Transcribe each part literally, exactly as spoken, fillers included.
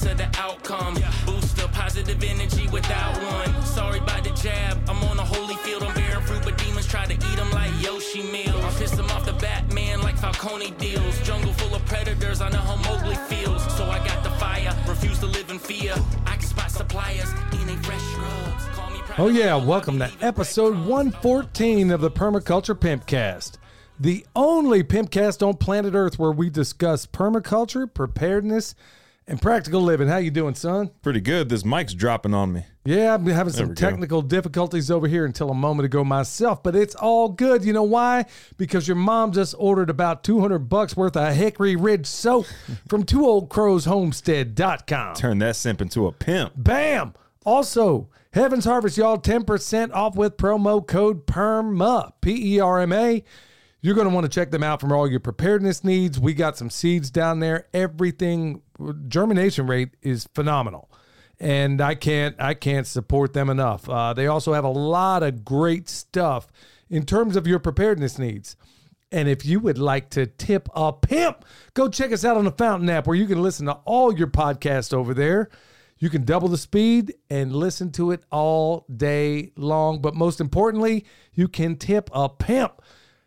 of the outcome. Boost the positive energy without one. Sorry about the jab. I'm on a holy field. I'm bearing fruit, but demons try to eat them like Yoshi meals. I piss them off the Batman like Falcone deals. Jungle full of predators. I know how Mowgli feels. So I got the fire. Refuse to live in fear. I can spot suppliers. Eating they fresh scrubs. Call me Oh yeah, welcome to episode one fourteen of the Permaculture Pimpcast. The only Pimpcast on planet Earth where we discuss permaculture, preparedness, and practical living. How you doing, son? Pretty good. This mic's dropping on me. Yeah, I've been having There some we go. technical difficulties over here until a moment ago myself, but it's all good. You know why? Because your mom just ordered about two hundred bucks worth of Hickory Ridge soap from two old crows homestead dot com. Turn that simp into a pimp. Bam! Also, Heaven's Harvest, y'all, ten percent off with promo code PERMA, P E R M A. You're going to want to check them out for all your preparedness needs. We got some seeds down there. Everything, germination rate is phenomenal. And I can't I can't support them enough. Uh, they also have a lot of great stuff in terms of your preparedness needs. And if you would like to tip a pimp, go check us out on the Fountain app where you can listen to all your podcasts over there. You can double the speed and listen to it all day long. But most importantly, you can tip a pimp.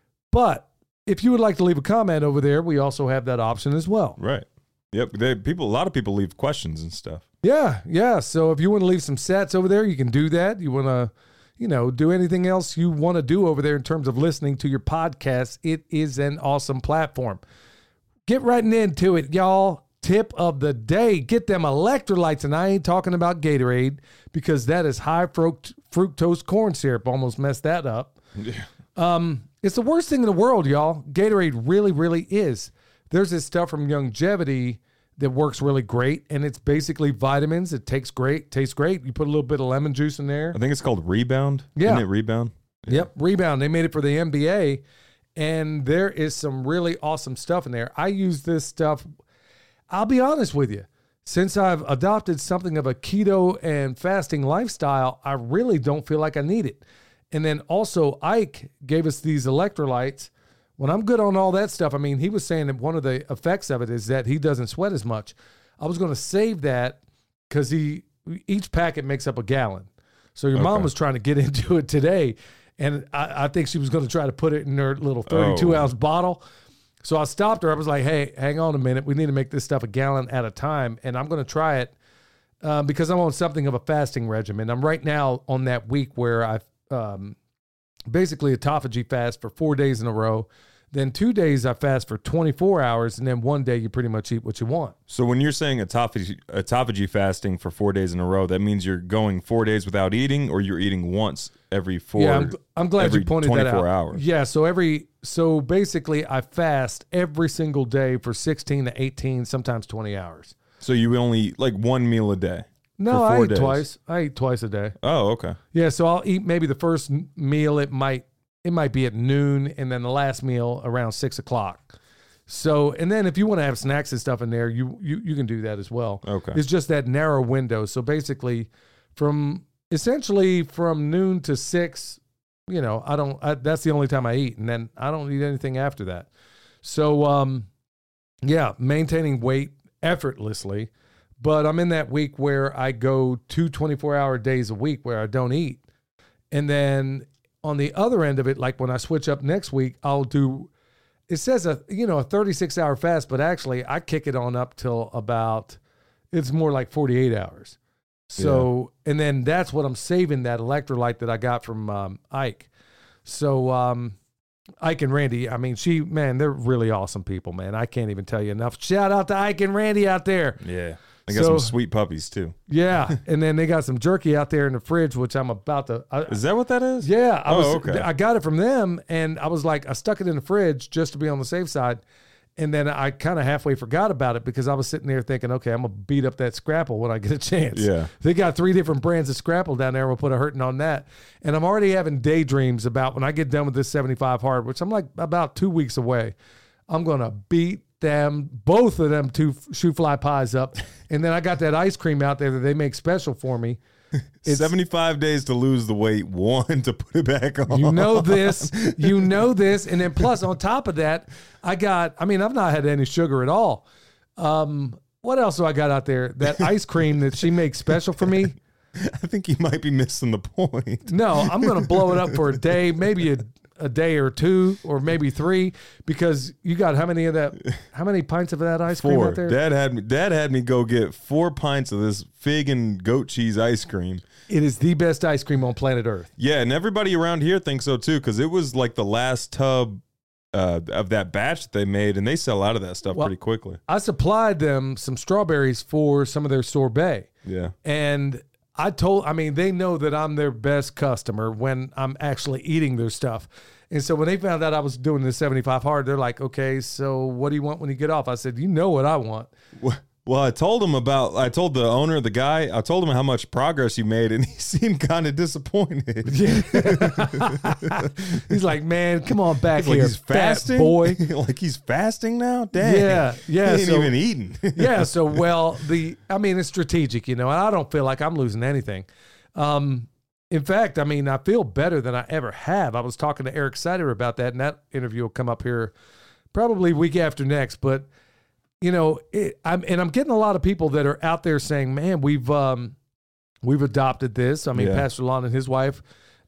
But if you would like to leave a comment over there, we also have that option as well. Right. Yep. They, people. A lot of people leave questions and stuff. Yeah, yeah. So if you want to leave some sats over there, you can do that. You want to, you know, do anything else you want to do over there in terms of listening to your podcast. It is an awesome platform. Get right into it, y'all. Tip of the day, get them electrolytes. And I ain't talking about Gatorade because that is high fruct- fructose corn syrup. Almost messed that up. Yeah. Um, it's the worst thing in the world, y'all. Gatorade really, really is. There's this stuff from Longevity that works really great, and it's basically vitamins. It takes great, tastes great. You put a little bit of lemon juice in there. I think it's called Rebound. Yeah. Isn't it Rebound? Yep, Rebound. They made it for the N B A, and there is some really awesome stuff in there. I use this stuff. I'll be honest with you. Since I've adopted something of a keto and fasting lifestyle, I really don't feel like I need it. And then also Ike gave us these electrolytes. When I'm good on all that stuff, I mean, he was saying that one of the effects of it is that he doesn't sweat as much. I was going to save that because he each packet makes up a gallon. So your mom Okay. was trying to get into it today, and I, I think she was going to try to put it in her little thirty-two Oh. ounce bottle. So I stopped her. I was like, hey, hang on a minute. We need to make this stuff a gallon at a time, and I'm going to try it um, because I'm on something of a fasting regimen. I'm right now on that week where I've um, basically autophagy fast for four days in a row. Then two days I fast for twenty-four hours, and then one day you pretty much eat what you want. So when you're saying autophagy, autophagy fasting for four days in a row, that means you're going four days without eating, or you're eating once every four. Yeah, I'm, I'm glad every you pointed that out. twenty-four hours. Yeah, so every so basically I fast every single day for sixteen to eighteen, sometimes twenty hours. So you only eat like one meal a day. No, for I four eat days. twice. I eat twice a day. Oh, okay. Yeah, so I'll eat maybe the first m- meal. It might it might be at noon, and then the last meal around six o'clock. So, and then if you want to have snacks and stuff in there, you you you can do that as well. Okay. It's just that narrow window. So basically, from essentially from noon to six, you know, I don't. I, that's the only time I eat, and then I don't eat anything after that. So, um, yeah, maintaining weight effortlessly. But I'm in that week where I go two twenty-four hour days a week where I don't eat. And then on the other end of it, like when I switch up next week, I'll do, it says a, you know, a thirty-six hour fast, but actually I kick it on up till about, it's more like forty-eight hours. So, and then that's what I'm saving, that electrolyte that I got from um, Ike. So, um, Ike and Randy, I mean, she, man, they're really awesome people, man. I can't even tell you enough. Shout out to Ike and Randy out there. Yeah. They got So- some sweet puppies too. Yeah. And then they got some jerky out there in the fridge, which I'm about to, I, Is that what that is? yeah, I Oh, was, okay. I got it from them, and I was like, I stuck it in the fridge just to be on the safe side. And then I kind of halfway forgot about it because I was sitting there thinking, okay, I'm going to beat up that Scrapple when I get a chance. Yeah. They got three different brands of Scrapple down there. We'll put a hurting on that. And I'm already having daydreams about when I get done with this seventy-five hard, which I'm like about two weeks away, I'm going to beat them, both of them two shoe fly pies up. And then I got that ice cream out there that they make special for me. It's- seventy-five days to lose the weight, one to put it back on. You know this, you know this. And then plus on top of that, I got, I mean, I've not had any sugar at all. Um, what else do I got out there? That ice cream that she makes special for me. I think you might be missing the point. No, I'm going to blow it up for a day, maybe a, a day or two, or maybe three, because you got how many of that? How many pints of that ice cream Four. out there? Dad had me. Dad had me go get four pints of this fig and goat cheese ice cream. It is the best ice cream on planet Earth. Yeah, and everybody around here thinks so too, because it was like the last tub uh, of that batch that they made, and they sell out of that stuff Well, pretty quickly. I supplied them some strawberries for some of their sorbet. Yeah. And I told, I mean, they know that I'm their best customer when I'm actually eating their stuff. And so when they found out I was doing the seventy-five hard, they're like, okay, so what do you want when you get off? I said, you know what I want. Well, I told him about, I told the owner, the guy, I told him how much progress you made, and he seemed kind of disappointed. Yeah. He's like, man, come on back Like here, he's fat fasting? boy. Like he's fasting now? Dang. Yeah, yeah, He ain't so- even eating. Yeah, so well, the I mean, it's strategic, you know, and I don't feel like I'm losing anything. Um, in fact, I mean, I feel better than I ever have. I was talking to Eric Sider about that, and that interview will come up here probably week after next. But you know, it, I'm and I'm getting a lot of people that are out there saying, "Man, we've um, we've adopted this." I mean, Yeah. Pastor Lon and his wife,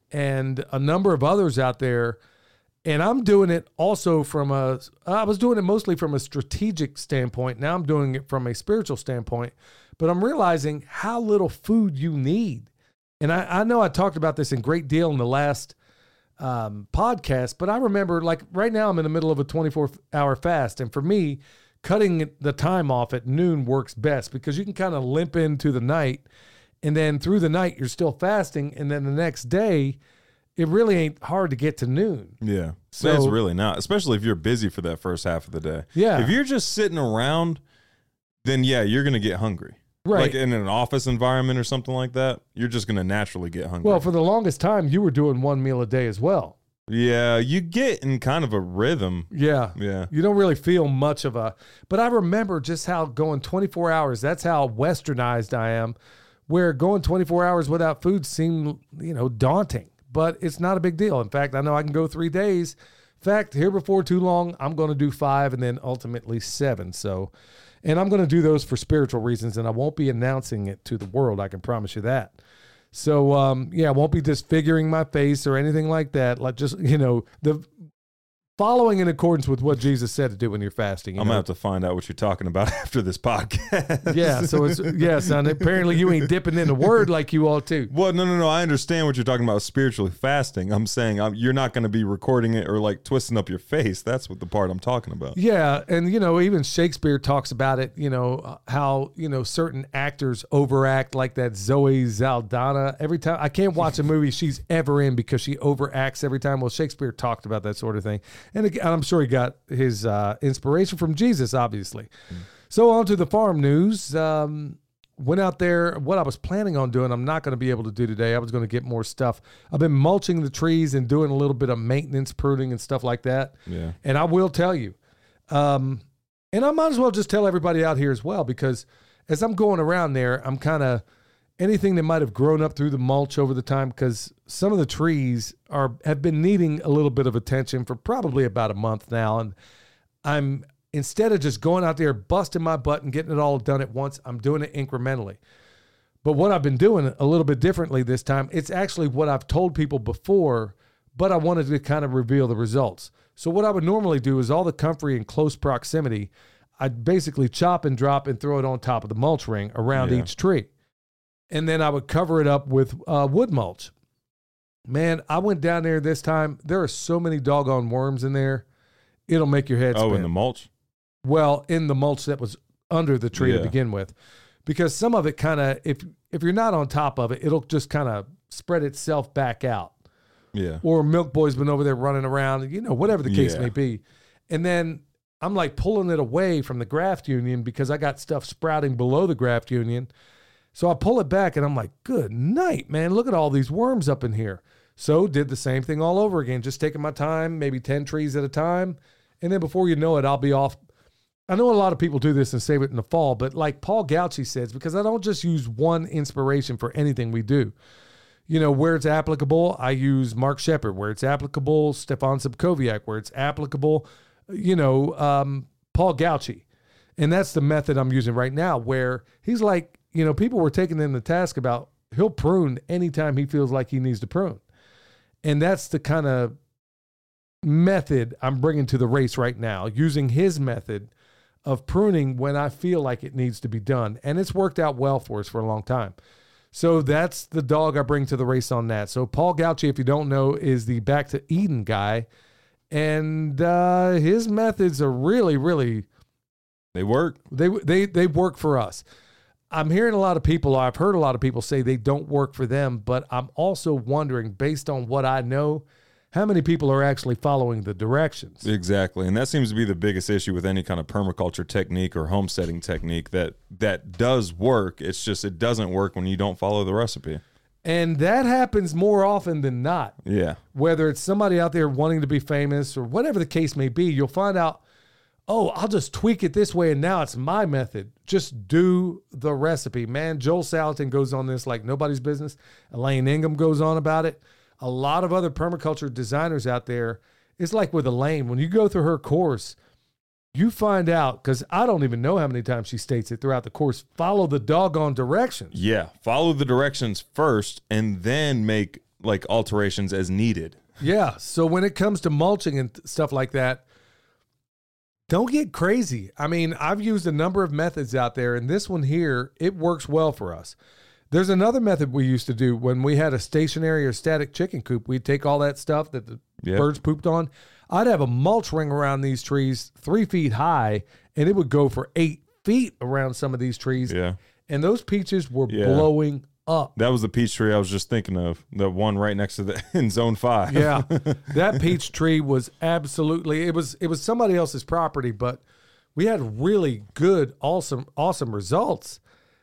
and a number of others out there. And I'm doing it also from a, I was doing it mostly from a strategic standpoint. Now I'm doing it from a spiritual standpoint, but I'm realizing how little food you need. And I, I know I talked about this in great deal in the last um, podcast, but I remember like right now I'm in the middle of a twenty-four hour fast. And for me, cutting the time off at noon works best because you can kind of limp into the night, and then through the night you're still fasting. And then the next day, it really ain't hard to get to noon. Yeah. So- So it's really not, especially if you're busy for that first half of the day. Yeah. If you're just sitting around, then yeah, you're going to get hungry. Right. Like in an office environment or something like that, you're just going to naturally get hungry. Well, for the longest time, you were doing one meal a day as well. yeah, you get in kind of a rhythm. Yeah. Yeah. You don't really feel much of a, but I remember just how going twenty-four hours, that's how westernized I am, where going twenty-four hours without food seemed, you know, daunting, but it's not a big deal. In fact, I know I can go three days. In fact, here before too long, I'm going to do five and then ultimately seven. So, and I'm going to do those for spiritual reasons, and I won't be announcing it to the world. I can promise you that. So, um, yeah, I won't be disfiguring my face or anything like that. Like just, you know, the following in accordance with what Jesus said to do when you're fasting. You I'm know? going to have to find out what you're talking about after this podcast. Yeah, so it's, yeah, son, apparently you ain't dipping in the word like you ought to. Well, no, no, no. I understand what you're talking about spiritually fasting. I'm saying um, you're not going to be recording it or like twisting up your face. That's what the part I'm talking about. Yeah, and, you know, even Shakespeare talks about it, you know, uh, how, you know, certain actors overact like that Zoe Saldana. Every time, I can't watch a movie she's ever in because she overacts every time. Well, Shakespeare talked about that sort of thing. And again, I'm sure he got his uh, inspiration from Jesus, obviously. Mm. So on to the farm news. Um, went out there. What I was planning on doing, I'm not going to be able to do today. I was going to get more stuff. I've been mulching the trees and doing a little bit of maintenance, pruning and stuff like that. Yeah. And I will tell you, um, and I might as well just tell everybody out here as well, because as I'm going around there, I'm kind of anything that might have grown up through the mulch over the time, because some of the trees are have been needing a little bit of attention for probably about a month now. And I'm, instead of just going out there, busting my butt and getting it all done at once, I'm doing it incrementally. But what I've been doing a little bit differently this time, it's actually what I've told people before, but I wanted to kind of reveal the results. So what I would normally do is all the comfrey in close proximity, I'd basically chop and drop and throw it on top of the mulch ring around Yeah. each tree. And then I would cover it up with uh, wood mulch. Man, I went down there this time. There are so many doggone worms in there. It'll make your head spin. Oh, in the mulch? Well, in the mulch that was under the tree Yeah. to begin with. Because some of it kind of, if if you're not on top of it, it'll just kind of spread itself back out. Yeah. Or Milk Boy's been over there running around, you know, whatever the case Yeah. may be. And then I'm like pulling it away from the graft union because I got stuff sprouting below the graft union. So I pull it back and I'm like, good night, man. Look at all these worms up in here. So did the same thing all over again, just taking my time, maybe ten trees at a time. And then before you know it, I'll be off. I know a lot of people do this and save it in the fall, but like Paul Gauci says, because I don't just use one inspiration for anything we do. You know, where it's applicable, I use Mark Shepard. Where it's applicable, Stefan Subkowiak. Where it's applicable, you know, um, Paul Gauci. And that's the method I'm using right now, where he's like, you know, people were taking him to task about he'll prune anytime he feels like he needs to prune. And that's the kind of method I'm bringing to the race right now, using his method of pruning when I feel like it needs to be done. And it's worked out well for us for a long time. So that's the dog I bring to the race on that. So Paul Gauci, if you don't know, is the Back to Eden guy. And uh, his methods are really, really... They work. They, they, they work for us. I'm hearing a lot of people, I've heard a lot of people say they don't work for them, but I'm also wondering, based on what I know, how many people are actually following the directions. Exactly. And that seems to be the biggest issue with any kind of permaculture technique or homesteading technique that that does work. It's just it doesn't work when you don't follow the recipe. And that happens more often than not. Yeah. Whether it's somebody out there wanting to be famous or whatever the case may be, you'll find out, oh, I'll just tweak it this way and now it's my method. Just do the recipe. Man, Joel Salatin goes on this like nobody's business. Elaine Ingham goes on about it. A lot of other permaculture designers out there, it's like with Elaine, when you go through her course, you find out, because I don't even know how many times she states it throughout the course, follow the doggone directions. Yeah, follow the directions first and then make like alterations as needed. Yeah, so when it comes to mulching and th- stuff like that, don't get crazy. I mean, I've used a number of methods out there, and this one here, it works well for us. There's another method we used to do when we had a stationary or static chicken coop. We'd take all that stuff that the Yep. birds pooped on. I'd have a mulch ring around these trees three feet high, and it would go for eight feet around some of these trees. Yeah. And those peaches were Yeah. blowing up. That was the peach tree I was just thinking of, the one right next to the in zone five. Yeah. That peach tree was absolutely, it was it was somebody else's property, but we had really good, awesome, awesome results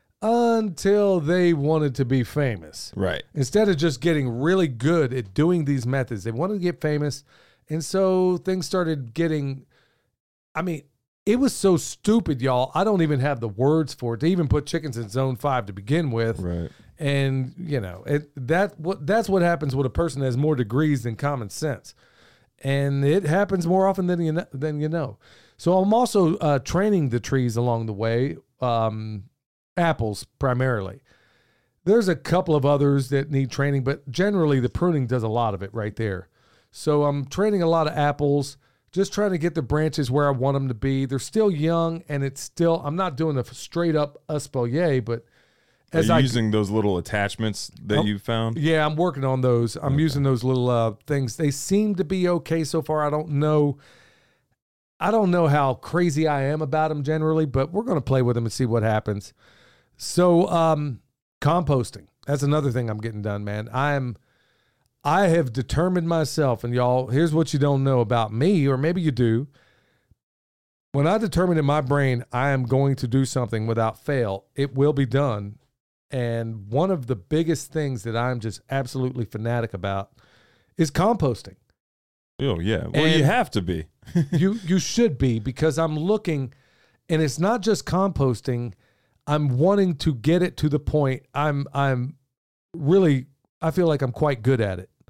until they wanted to be famous. Right. Instead of just getting really good at doing these methods, they wanted to get famous. And so things started getting, I mean, it was so stupid, y'all. I don't even have the words for it to even put chickens in zone five to begin with. Right. And, you know, it, that what that's what happens with a person that has more degrees than common sense. And it happens more often than you know, than you know. So I'm also uh, training the trees along the way, um, apples primarily. There's a couple of others that need training, but generally the pruning does a lot of it right there. So I'm training a lot of apples, just trying to get the branches where I want them to be. They're still young, and it's still, I'm not doing a straight up espalier, but Are as you I using those little attachments that Oh, you found? yeah, I'm working on those. I'm Okay. using those little uh, things. They seem to be okay so far. I don't know. I don't know how crazy I am about them generally, but we're going to play with them and see what happens. So, um, composting. That's another thing I'm getting done, man. I am, I have determined myself, and y'all, here's what you don't know about me, or maybe you do. When I determine in my brain I am going to do something without fail, it will be done. And one of the biggest things that I'm just absolutely fanatic about is composting. Oh, yeah. Well, And- you have to be. you you should be, because I'm looking, and it's not just composting. I'm wanting to get it to the point I'm I'm really I feel like I'm quite good at it.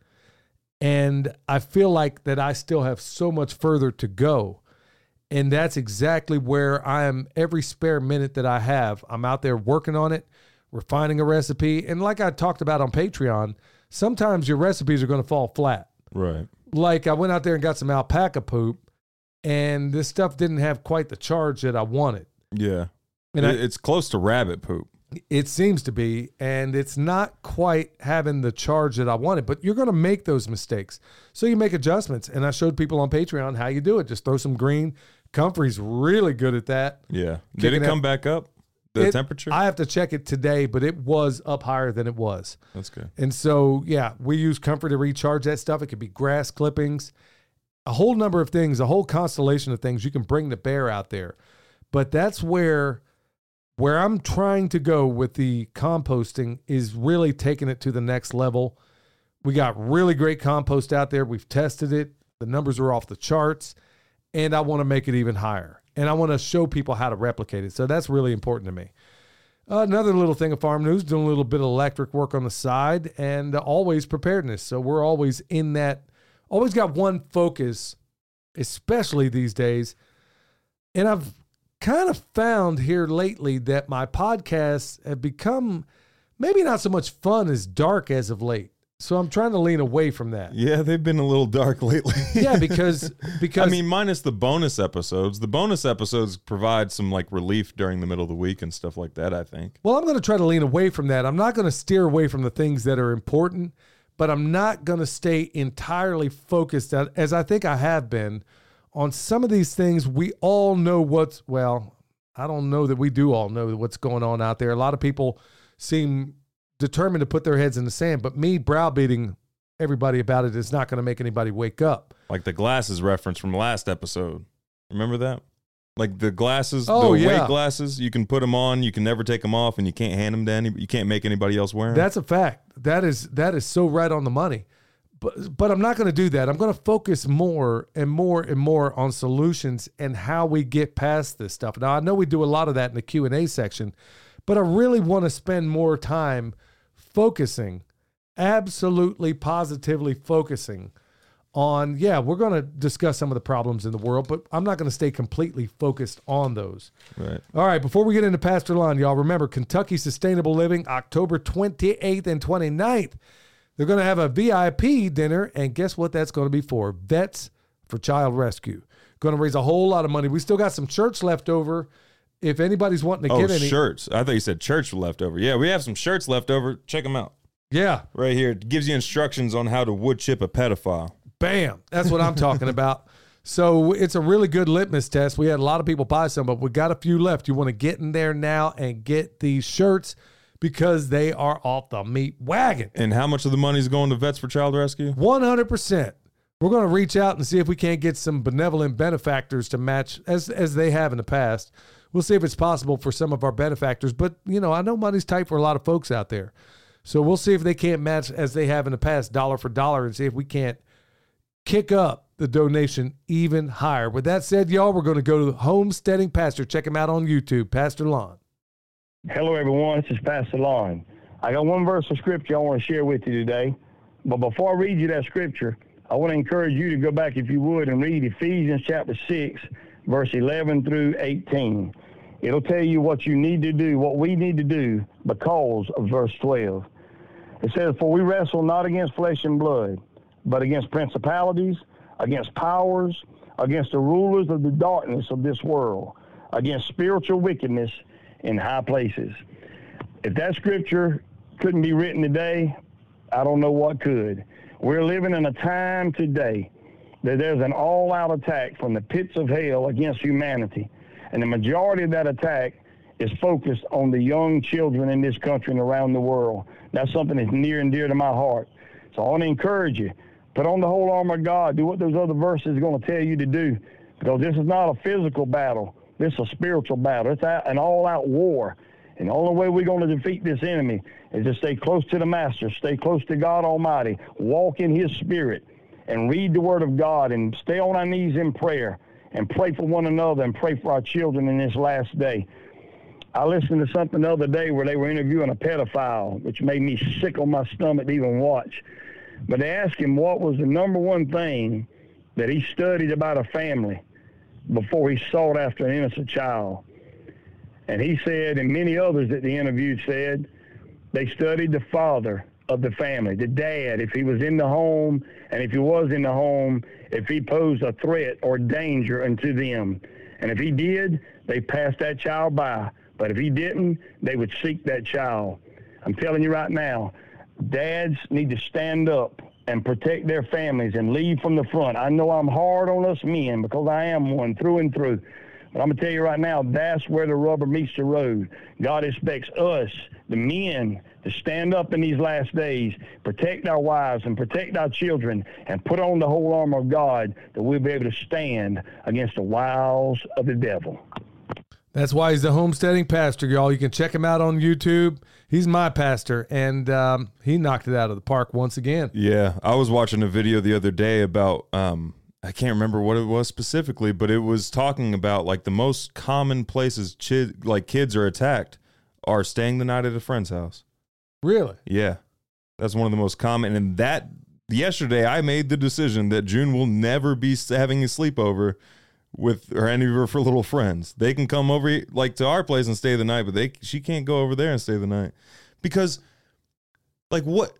And I feel like that I still have so much further to go. And that's exactly where I am every spare minute that I have. I'm out there working on it, refining a recipe. And like I talked about on Patreon, sometimes your recipes are going to fall flat. Right. Like I went out there and got some alpaca poop, and this stuff didn't have quite the charge that I wanted. Yeah. And It- I, it's close to rabbit poop. it seems to be, and it's not quite having the charge that I wanted, but you're going to make those mistakes. So you make adjustments. And I showed people on Patreon how you do it. Just throw some green. Comfrey's really good at that. Yeah. Did Kicking it come out- back up? The It- temperature? I have to check it today, but it was up higher than it was. That's good. And so, yeah, we use Comfrey to recharge that stuff. It could be grass clippings, a whole number of things, a whole constellation of things you can bring to bear out there. But that's where where I'm trying to go with the composting is really taking it to the next level. We got really great compost out there. We've tested it. The numbers are off the charts, and I want to make it even higher. And I want to show people how to replicate it. So that's really important to me. Uh, another little thing of farm news, doing a little bit of electric work on the side, and uh, always preparedness. So we're always in that, always got one focus, especially these days. And I've kind of found here lately that my podcasts have become maybe not so much fun as dark as of late. So I'm trying to lean away from that. Yeah, they've been a little dark lately. Yeah, because because I mean, minus the bonus episodes. The bonus episodes provide some like relief during the middle of the week and stuff like that, I think. Well, I'm going to try to lean away from that. I'm not going to steer away from the things that are important, but I'm not going to stay entirely focused, as I think I have been, on some of these things. We all know what's, well, I don't know that we do all know what's going on out there. A lot of people seem determined to put their heads in the sand, but me browbeating everybody about it is not going to make anybody wake up. Like the glasses reference from last episode. Remember that? Like the glasses, oh, the yeah. weight glasses, you can put them on, you can never take them off, and you can't hand them to any, you can't make anybody else wear them. That's a fact. That is that is so right on the money. But but I'm not going to do that. I'm going to focus more and more and more on solutions and how we get past this stuff. Now, I know we do a lot of that in the Q and A section, but I really want to spend more time focusing, absolutely positively focusing on, yeah, we're going to discuss some of the problems in the world, but I'm not going to stay completely focused on those. Right. All right, before we get into Pastor Lon, y'all, remember Kentucky Sustainable Living, October twenty-eighth and twenty-ninth. They're going to have a V I P dinner, and guess what that's going to be for? Vets for Child Rescue. Going to raise a whole lot of money. We still got some shirts left over. If anybody's wanting to oh, give any shirts. I thought you said church left over. Yeah, we have some shirts left over. Check them out. Yeah. Right here. It gives you instructions on how to wood chip a pedophile. Bam. That's what I'm talking about. So it's a really good litmus test. We had a lot of people buy some, but we got a few left. You want to get in there now and get these shirts because they are off the meat wagon. And how much of the money is going to Vets for Child Rescue? one hundred percent. We're going to reach out and see if we can't get some benevolent benefactors to match as as they have in the past. We'll see if it's possible for some of our benefactors. But, you know, I know money's tight for a lot of folks out there. So we'll see if they can't match as they have in the past, dollar for dollar, and see if we can't kick up the donation even higher. With that said, y'all, we're going to go to the Homesteading Pastor. Check him out on YouTube, Pastor Lon. Hello, everyone. This is Pastor Lon. I got one verse of scripture I want to share with you today. But before I read you that scripture, I want to encourage you to go back, if you would, and read Ephesians chapter six, verse eleven through eighteen. It'll tell you what you need to do, what we need to do because of verse twelve. It says, "For we wrestle not against flesh and blood, but against principalities, against powers, against the rulers of the darkness of this world, against spiritual wickedness in high places." If that scripture couldn't be written today, I don't know what could. We're living in a time today that there's an all-out attack from the pits of hell against humanity. And the majority of that attack is focused on the young children in this country and around the world. That's something that's near and dear to my heart. So I want to encourage you, put on the whole armor of God. Do what those other verses are going to tell you to do, because this is not a physical battle. This is a spiritual battle. It's an all-out war. And the only way we're going to defeat this enemy is to stay close to the Master, stay close to God Almighty, walk in His Spirit, and read the Word of God, and stay on our knees in prayer, and pray for one another, and pray for our children in this last day. I listened to something the other day where they were interviewing a pedophile, which made me sick on my stomach to even watch. But they asked him what was the number one thing that he studied about a family before he sought after an innocent child. And he said, and many others that they interviewed said, they studied the father of the family, the dad, if he was in the home, and if he was in the home, if he posed a threat or danger unto them. And if he did, they passed that child by. But if he didn't, they would seek that child. I'm telling you right now, dads need to stand up and protect their families and lead from the front. I know I'm hard on us men because I am one through and through. But I'm going to tell you right now, that's where the rubber meets the road. God expects us, the men, to stand up in these last days, protect our wives and protect our children, and put on the whole armor of God that we'll be able to stand against the wiles of the devil. That's why he's the Homesteading Pastor, y'all. You can check him out on YouTube. He's my pastor, and um, he knocked it out of the park once again. Yeah, I was watching a video the other day about, um, I can't remember what it was specifically, but it was talking about like the most common places chi- like kids are attacked are staying the night at a friend's house. Really? Yeah, that's one of the most common. And that yesterday I made the decision that June will never be having a sleepover with or any of her little friends. They can come over like to our place and stay the night, but they she can't go over there and stay the night because, like, what?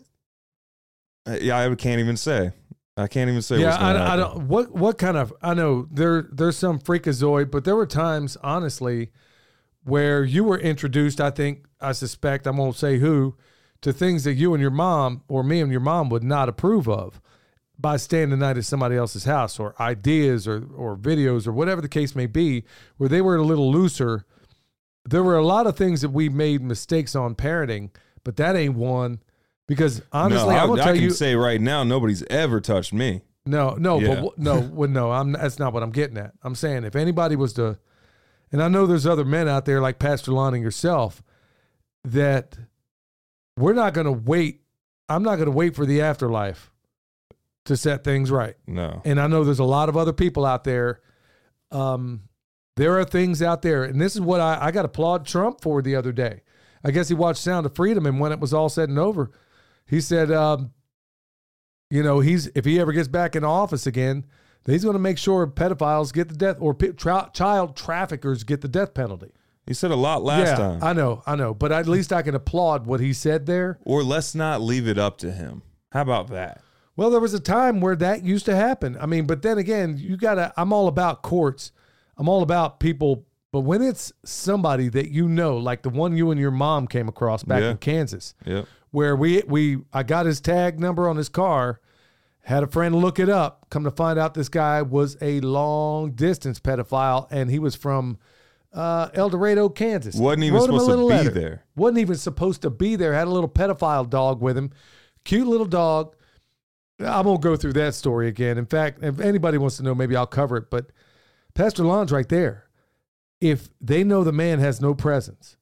Yeah, I can't even say. I can't even say. Yeah, what's gonna I, I happen. don't. What what kind of? I know there there's some freakazoid, but there were times, honestly, where you were introduced. I think I suspect I won't say who to things that you and your mom or me and your mom would not approve of by staying the night at somebody else's house, or ideas or or videos or whatever the case may be, where they were a little looser. There were a lot of things that we made mistakes on parenting, but that ain't one. Because honestly, no, I, I will I tell can you, say right now, nobody's ever touched me. no, no, Yeah. but no, well, no, I'm that's not what I'm getting at. I'm saying if anybody was to, and I know there's other men out there like Pastor Lon and yourself, that we're not going to wait. I'm not going to wait for the afterlife to set things right. No. And I know there's a lot of other people out there. Um, there are things out there, and this is what I, I got to applaud Trump for the other day. I guess he watched Sound of Freedom, and when it was all said and over, he said, um, you know, he's if he ever gets back in office again, he's going to make sure pedophiles get the death, or p- tra- child traffickers get the death penalty. He said a lot last yeah, time. I know, I know, but at least I can applaud what he said there. Or let's not leave it up to him. How about that? Well, there was a time where that used to happen. I mean, but then again, you got to, I'm all about courts. I'm all about people. But when it's somebody that you know, like the one you and your mom came across back Yeah. in Kansas, Yep. where we, we, I got his tag number on his car, had a friend look it up, come to find out this guy was a long distance pedophile, and he was from uh, El Dorado, Kansas. Wasn't even Wrote him a supposed to little be letter. there. Wasn't even supposed to be there. Had a little pedophile dog with him. Cute little dog. I won't go through that story again. In fact, if anybody wants to know, maybe I'll cover it. But Pastor Lon's right there. If they know the man has no presence,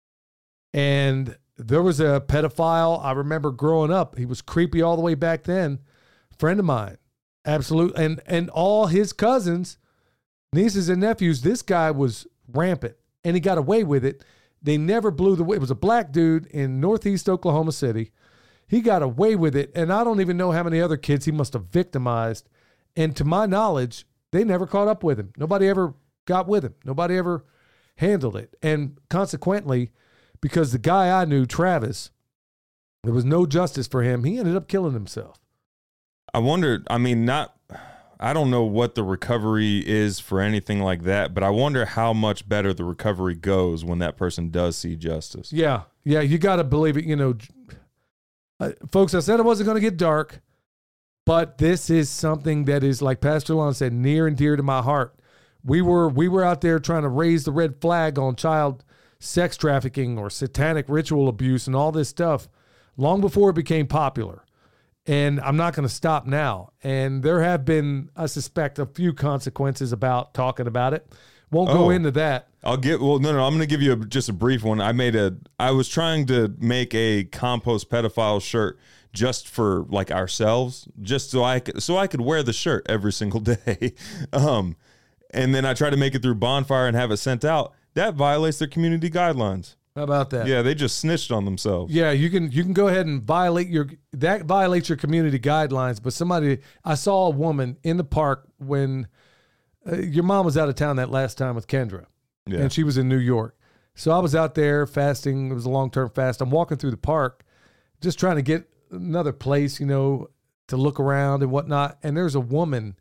and there was a pedophile, I remember growing up, he was creepy all the way back then, friend of mine, absolute, and and all his cousins, nieces and nephews, this guy was rampant, and he got away with it. They never blew the, it was a black dude in Northeast Oklahoma City. He got away with it, and I don't even know how many other kids he must have victimized, and to my knowledge, they never caught up with him. Nobody ever got with him. Nobody ever handled it. And consequently, because the guy I knew, Travis, there was no justice for him, he ended up killing himself. I wonder, I mean, not, I don't know what the recovery is for anything like that, but I wonder how much better the recovery goes when that person does see justice. Yeah. Yeah. You got to believe it. You know, uh, folks, I said it wasn't going to get dark, but this is something that is, like Pastor Lon said, near and dear to my heart. We were we were out there trying to raise the red flag on child sex trafficking or satanic ritual abuse and all this stuff long before it became popular. And I'm not going to stop now. And there have been, I suspect, a few consequences about talking about it. Won't go Oh. into that. I'll get, well, no, no, I'm going to give you a, just a brief one. I made a, I was trying to make a compost pedophile shirt just for like ourselves, just so I could, so I could wear the shirt every single day. um, And then I try to make it through Bonfire and have it sent out. That violates their community guidelines. How about that? Yeah, they just snitched on themselves. Yeah, you can you can go ahead and violate your that violates your community guidelines. But somebody, I saw a woman in the park when uh, your mom was out of town that last time with Kendra, Yeah. and she was in New York. So I was out there fasting. It was a long term fast. I'm walking through the park, just trying to get another place, you know, to look around and whatnot. And there's a woman,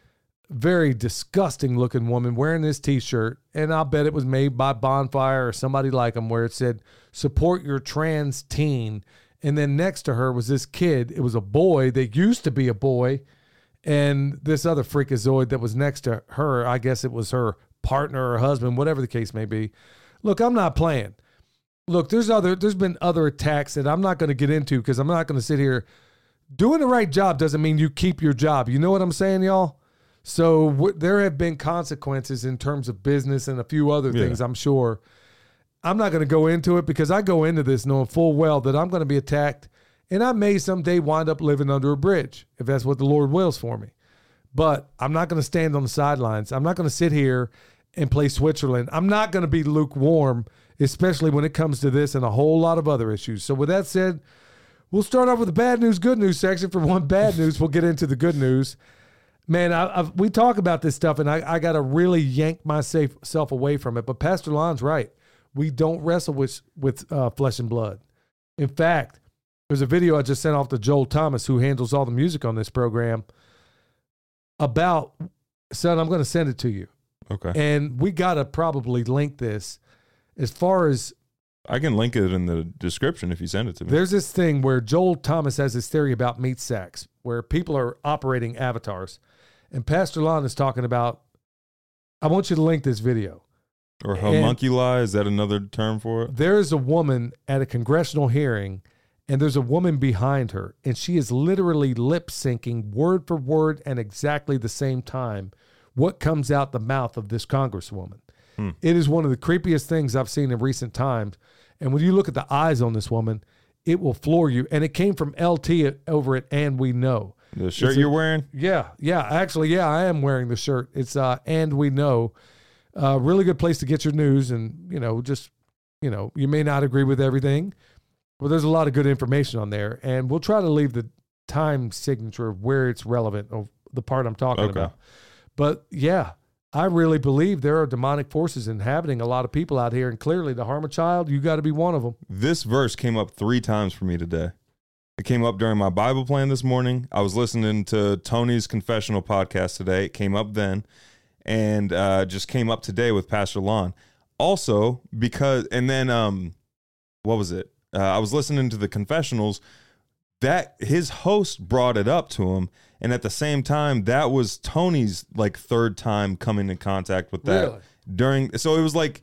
very disgusting looking woman, wearing this T-shirt, and I'll bet it was made by Bonfire or somebody like them, where it said "Support your trans teen," and then next to her was this kid. It was a boy that used to be a boy, and this other freakazoid that was next to her. I guess it was her partner or husband, whatever the case may be. Look, I'm not playing. Look, there's other, there's been other attacks that I'm not going to get into because I'm not going to sit here. Doing the right job doesn't mean you keep your job. You know what I'm saying, y'all? So w- there have been consequences in terms of business and a few other Yeah. things, I'm sure. I'm not going to go into it because I go into this knowing full well that I'm going to be attacked, and I may someday wind up living under a bridge if that's what the Lord wills for me. But I'm not going to stand on the sidelines. I'm not going to sit here and play Switzerland. I'm not going to be lukewarm, especially when it comes to this and a whole lot of other issues. So with that said, we'll start off with the bad news, good news section. For one bad news, we'll get into the good news. Man, I, I've, we talk about this stuff, and I, I got to really yank myself away from it. But Pastor Lon's right. We don't wrestle with, with uh, flesh and blood. In fact, there's a video I just sent off to Joel Thomas, who handles all the music on this program, about, son, I'm going to send it to you. Okay. And we got to probably link this as far as. I can link it in the description if you send it to me. There's this thing where Joel Thomas has this theory about meat sacks, where people are operating avatars. And Pastor Lon is talking about, I want you to link this video. Or homunculi, is that another term for it? There is a woman at a congressional hearing, and there's a woman behind her, and she is literally lip syncing word for word and exactly the same time what comes out the mouth of this congresswoman. Hmm. It is one of the creepiest things I've seen in recent times. And when you look at the eyes on this woman, it will floor you. And it came from L T over at And We Know. The shirt it's a, you're wearing? Yeah. Yeah. Actually, yeah, I am wearing the shirt. It's uh, And We Know. Uh, really good place to get your news. And, you know, just, you know, you may not agree with everything, but there's a lot of good information on there. And we'll try to leave the time signature of where it's relevant of the part I'm talking Okay. about. But, yeah. I really believe there are demonic forces inhabiting a lot of people out here, and clearly to harm a child, you got to be one of them. This verse came up three times for me today. It came up during my Bible plan this morning. I was listening to Tony's Confessional podcast today. It came up then, and uh, just came up today with Pastor Lon. Also, because, and then, um, what was it? Uh, I was listening to the confessionals. That his host brought it up to him, and at the same time, that was Tony's like third time coming in contact with that Really? during. So it was like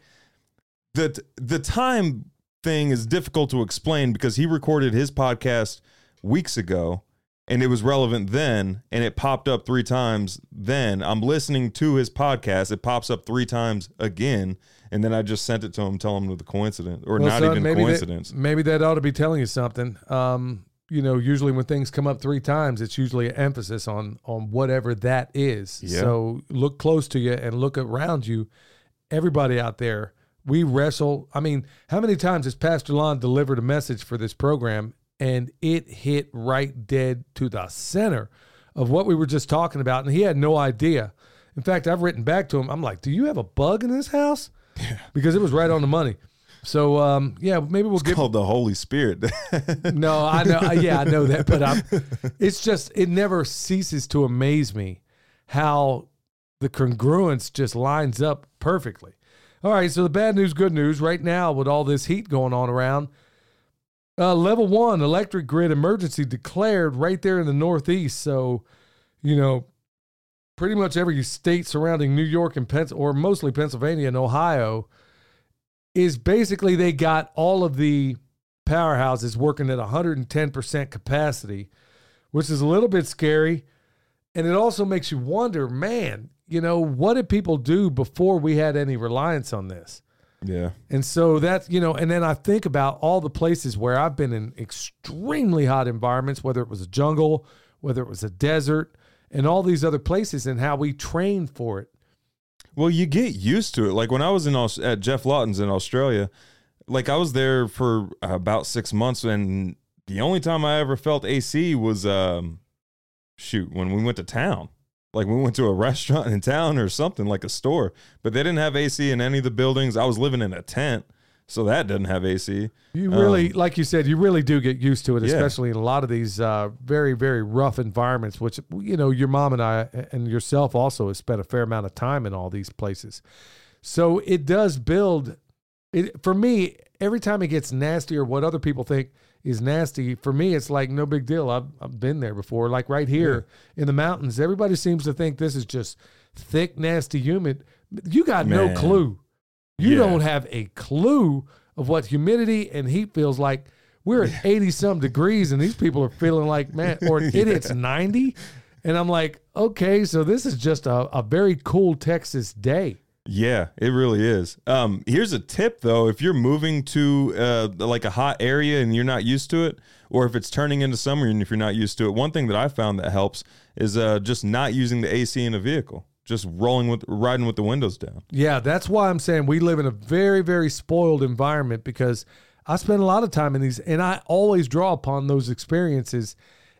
the the time thing is difficult to explain because he recorded his podcast weeks ago, and it was relevant then, and it popped up three times. Then I'm listening to his podcast, it pops up three times again, and then I just sent it to him, telling him the coincidence or Well, not son, even maybe coincidence. That, maybe that ought to be telling you something. Um, you know, usually when things come up three times, it's usually an emphasis on on whatever that is. Yeah. So look close to you and look around you. Everybody out there, we wrestle. I mean, how many times has Pastor Lon delivered a message for this program and it hit right dead to the center of what we were just talking about, and he had no idea. In fact, I've written back to him. I'm like, do you have a bug in this house? Yeah. Because it was right on the money. So, um, yeah, maybe we'll It's get called the Holy Spirit. No, I know. Yeah, I know that, but I'm, it's just, it never ceases to amaze me how the congruence just lines up perfectly. All right, so the bad news, good news. Right now, with all this heat going on around, uh, level one electric grid emergency declared right there in the Northeast. So, you know, pretty much every state surrounding New York and Pens- or mostly Pennsylvania and Ohio is basically they got all of the powerhouses working at one hundred ten percent capacity, which is a little bit scary. And it also makes you wonder, man, you know, what did people do before we had any reliance on this? Yeah. And so that's, you know, and then I think about all the places where I've been in extremely hot environments, whether it was a jungle, whether it was a desert, and all these other places, and how we trained for it. Well, you get used to it. Like when I was in Aus- at Jeff Lawton's in Australia, like I was there for about six months, and the only time I ever felt A C was, um, shoot, when we went to town. Like we went to a restaurant in town or something, like a store, but they didn't have A C in any of the buildings. I was living in a tent, so that doesn't have A C. You really, Um, like you said, you really do get used to it, Yeah. especially in a lot of these uh, very, very rough environments, which, you know, your mom and I and yourself also have spent a fair amount of time in all these places. So it does build, it, for me, every time it gets nasty or what other people think is nasty, for me, it's like no big deal. I've, I've been there before. Like right here in the mountains, everybody seems to think this is just thick, nasty, humid. You got no Man. clue. You Yeah. don't have a clue of what humidity and heat feels like. We're at eighty some degrees and these people are feeling like, man, or it hits ninety. And I'm like, okay, so this is just a, a very cool Texas day. Yeah, it really is. Um, here's a tip though: if you're moving to uh, like a hot area and you're not used to it, or if it's turning into summer and if you're not used to it, one thing that I found that helps is uh, just not using the A C in a vehicle, just rolling with riding with the windows down. Yeah, that's why I'm saying we live in a very, very spoiled environment, because I spend a lot of time in these, and I always draw upon those experiences.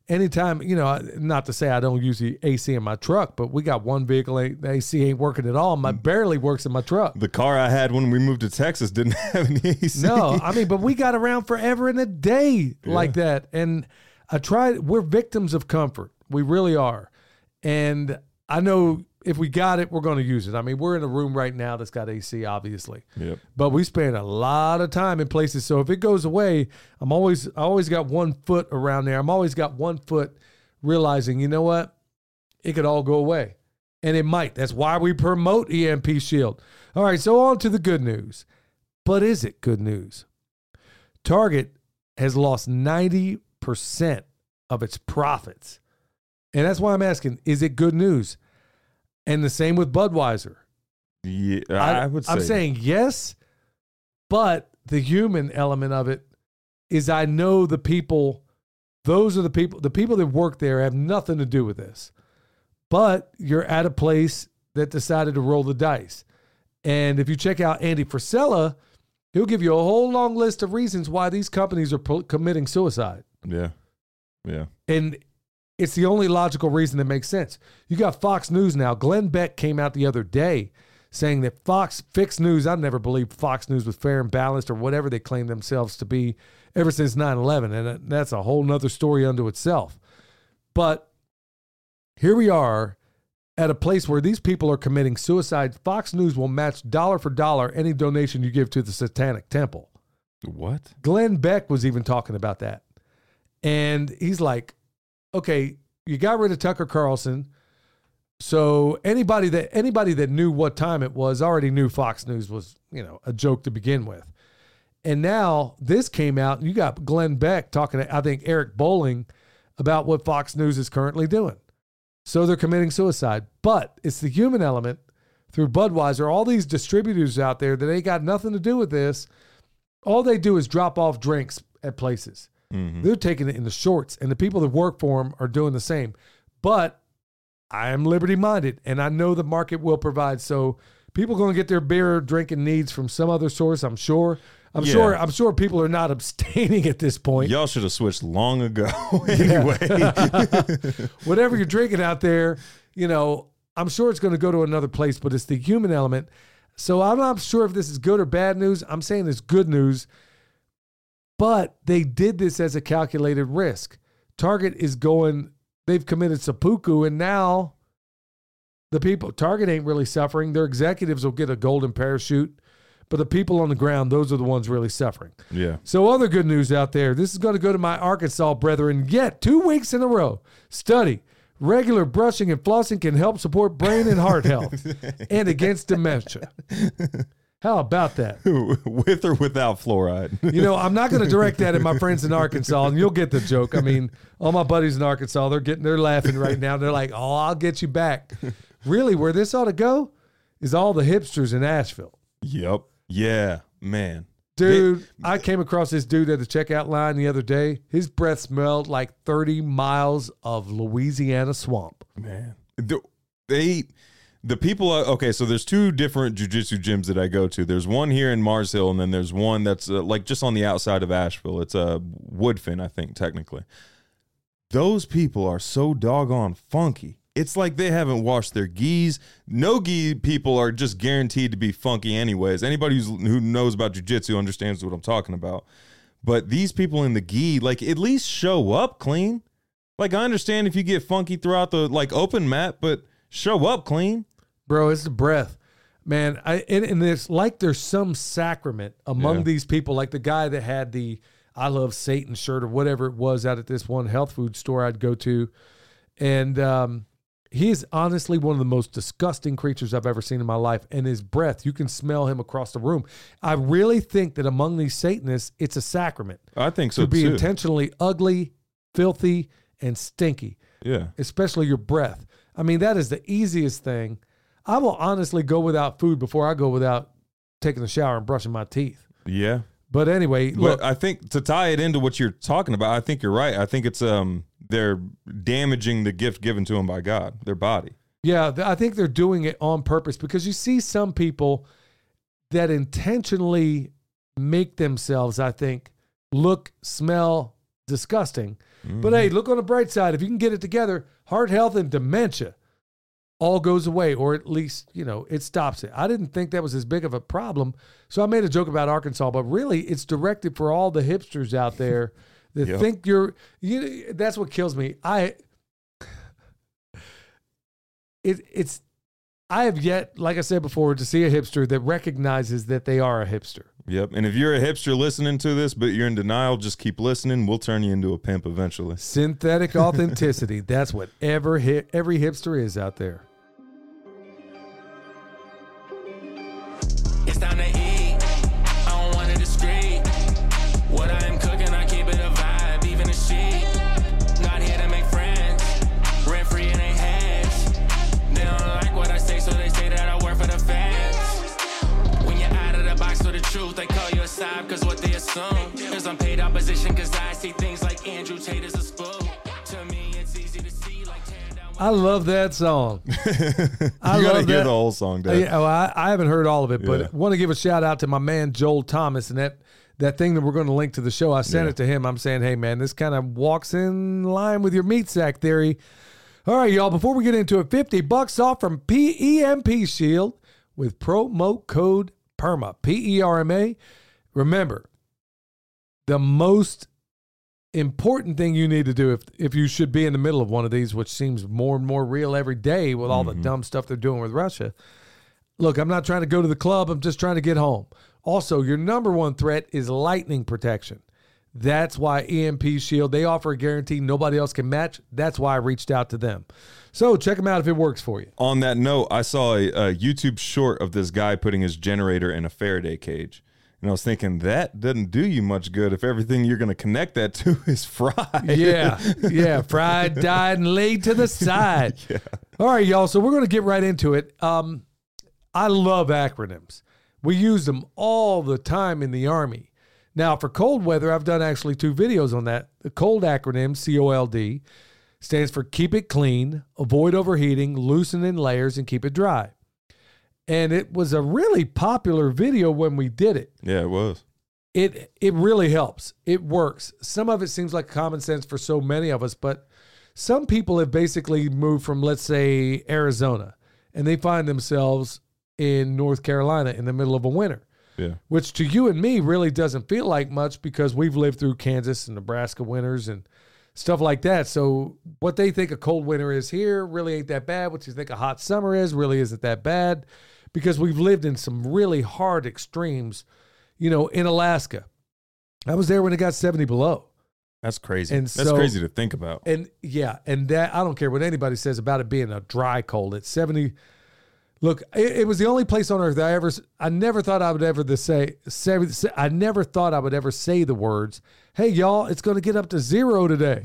anytime, you know, not to say I don't use the A C in my truck, but we got one vehicle, the A C ain't working at all. My barely works in my truck. The car I had when we moved to Texas didn't have any A C. No, I mean, but we got around forever and a day Yeah. like that. And I tried, we're victims of comfort. We really are. And I know if we got it, we're going to use it. I mean, we're in a room right now that's got A C, obviously. Yep. But we spend a lot of time in places. So if it goes away, I'm always, I always got one foot around there. I'm always got one foot realizing, you know what? It could all go away. And it might. That's why we promote E M P Shield. All right, so on to the good news. But is it good news? Target has lost ninety percent of its profits. And that's why I'm asking, is it good news? And the same with Budweiser. Yeah, I, I would say. I'm saying yes, but the human element of it is I know the people, those are the people, the people that work there have nothing to do with this. But you're at a place that decided to roll the dice. And if you check out Andy Frisella, he'll give you a whole long list of reasons why these companies are po- committing suicide. Yeah. Yeah. And it's the only logical reason that makes sense. You got Fox News now. Glenn Beck came out the other day saying that Fox, Fix News, I've never believed Fox News was fair and balanced or whatever they claim themselves to be ever since nine eleven. And that's a whole nother story unto itself. But here we are at a place where these people are committing suicide. Fox News will match dollar for dollar any donation you give to the Satanic Temple. What? Glenn Beck was even talking about that. And he's like, okay, you got rid of Tucker Carlson. So anybody that anybody that knew what time it was already knew Fox News was, you know, a joke to begin with. And now this came out and you got Glenn Beck talking to, I think, Eric Bolling about what Fox News is currently doing. So they're committing suicide. But it's the human element through Budweiser, all these distributors out there that ain't got nothing to do with this. All they do is drop off drinks at places. Mm-hmm. They're taking it in the shorts, and the people that work for them are doing the same. But I am liberty-minded, and I know the market will provide. So people are going to get their beer drinking needs from some other source, I'm sure. I'm yeah. sure I'm sure people are not abstaining at this point. Y'all should have switched long ago anyway. Whatever you're drinking out there, you know, I'm sure it's going to go to another place, but it's the human element. So I'm not sure if this is good or bad news. I'm saying it's good news. But they did this as a calculated risk. Target is going, they've committed seppuku, and now the people, Target ain't really suffering. Their executives will get a golden parachute, but the people on the ground, those are the ones really suffering. Yeah. So other good news out there. This is going to go to my Arkansas brethren. Yet, two weeks in a row, study. Regular brushing and flossing can help support brain and heart health and against dementia. How about that? With or without fluoride? You know, I'm not going to direct that at my friends in Arkansas, and you'll get the joke. I mean, all my buddies in Arkansas, they're getting, they're laughing right now. They're like, oh, I'll get you back. Really, where this ought to go is all the hipsters in Asheville. Yep. Yeah, man. Dude, I came across this dude at the checkout line the other day. His breath smelled like thirty miles of Louisiana swamp. Man. They... The people, uh, okay, so there's two different jiu-jitsu gyms that I go to. There's one here in Mars Hill, and then there's one that's uh, like just on the outside of Asheville. It's a uh, Woodfin, I think, technically. Those people are so doggone funky. It's like they haven't washed their gis. No gi people are just guaranteed to be funky anyways. Anybody who's, who knows about jiu-jitsu understands what I'm talking about. But these people in the gi, like, at least show up clean. Like, I understand if you get funky throughout the, like, open mat, but show up clean. Bro, it's the breath. Man, I and, and it's like there's some sacrament among yeah. these people, like the guy that had the I Love Satan shirt or whatever it was out at this one health food store I'd go to. And um, he is honestly one of the most disgusting creatures I've ever seen in my life. And his breath, you can smell him across the room. I really think that among these Satanists, it's a sacrament. I think so, to be too. intentionally ugly, filthy, and stinky. Yeah. Especially your breath. I mean, that is the easiest thing. I will honestly go without food before I go without taking a shower and brushing my teeth. Yeah. But anyway, look. But I think to tie it into what you're talking about, I think you're right. I think it's um they're damaging the gift given to them by God, their body. Yeah, I think they're doing it on purpose because you see some people that intentionally make themselves, I think, look, smell, disgusting. Mm-hmm. But hey, look on the bright side. If you can get it together, heart health and dementia all goes away, or at least, you know, it stops it. I didn't think that was as big of a problem. So I made a joke about Arkansas, but really it's directed for all the hipsters out there that yep. think you're, you, that's what kills me. I, it, it's, I have yet, like I said before, to see a hipster that recognizes that they are a hipster. Yep. And if you're a hipster listening to this, but you're in denial, just keep listening. We'll turn you into a pimp eventually. Synthetic authenticity. That's what ever hi- every hipster is out there. It's time to eat. I don't want it discreet. What I am cooking, I keep it a vibe, even a sheet. Not here to make friends. Rent free in their heads. They don't like what I say, so they say that I work for the fans. When you're out of the box for the truth, they call you a side, cause what they assume is unpaid opposition, cause I see things like Andrew Tate as a spoon. To me, it's easy to see like tearing down. I love that song. I you gotta love hear that. the whole song, Dad. Yeah, well, I, I haven't heard all of it, but Yeah. want to give a shout out to my man Joel Thomas and that that thing that we're going to link to the show. I sent Yeah. it to him. I'm saying, hey man, this kind of walks in line with your meat sack theory. All right, y'all. Before we get into it, fifty bucks off from P E M P Shield with promo code PERMA. P E R M A. Remember, the most important thing you need to do if if you should be in the middle of one of these, which seems more and more real every day with all mm-hmm. the dumb stuff they're doing with Russia. Look, I'm not trying to go to the club. I'm just trying to get home. Also, your number one threat is lightning protection. That's why E M P Shield, they offer a guarantee nobody else can match. That's why I reached out to them. So check them out if it works for you. On that note, I saw a, a YouTube short of this guy putting his generator in a Faraday cage. And I was thinking, that doesn't do you much good if everything you're going to connect that to is fried. Yeah, yeah, fried, dyed, and laid to the side. Yeah. All right, y'all, so we're going to get right into it. Um, I love acronyms. We use them all the time in the Army. Now, for cold weather, I've done actually two videos on that. The COLD acronym, C O L D, stands for keep it clean, avoid overheating, loosen in layers, and keep it dry. And it was a really popular video when we did it. Yeah, it was. It it really helps. It works. Some of it seems like common sense for so many of us, but some people have basically moved from, let's say, Arizona, and they find themselves in North Carolina in the middle of a winter. Yeah. Which to you and me really doesn't feel like much because we've lived through Kansas and Nebraska winters and stuff like that. So what they think a cold winter is here really ain't that bad. What you think a hot summer is really isn't that bad because we've lived in some really hard extremes, you know, in Alaska. I was there when it got seventy below. That's crazy. And That's so, crazy to think about. And yeah, and that I don't care what anybody says about it being a dry cold. It's seventy. Look, it, it was the only place on earth that I ever, I never thought I would ever the say, say, I never thought I would ever say the words, hey, y'all, it's going to get up to zero today.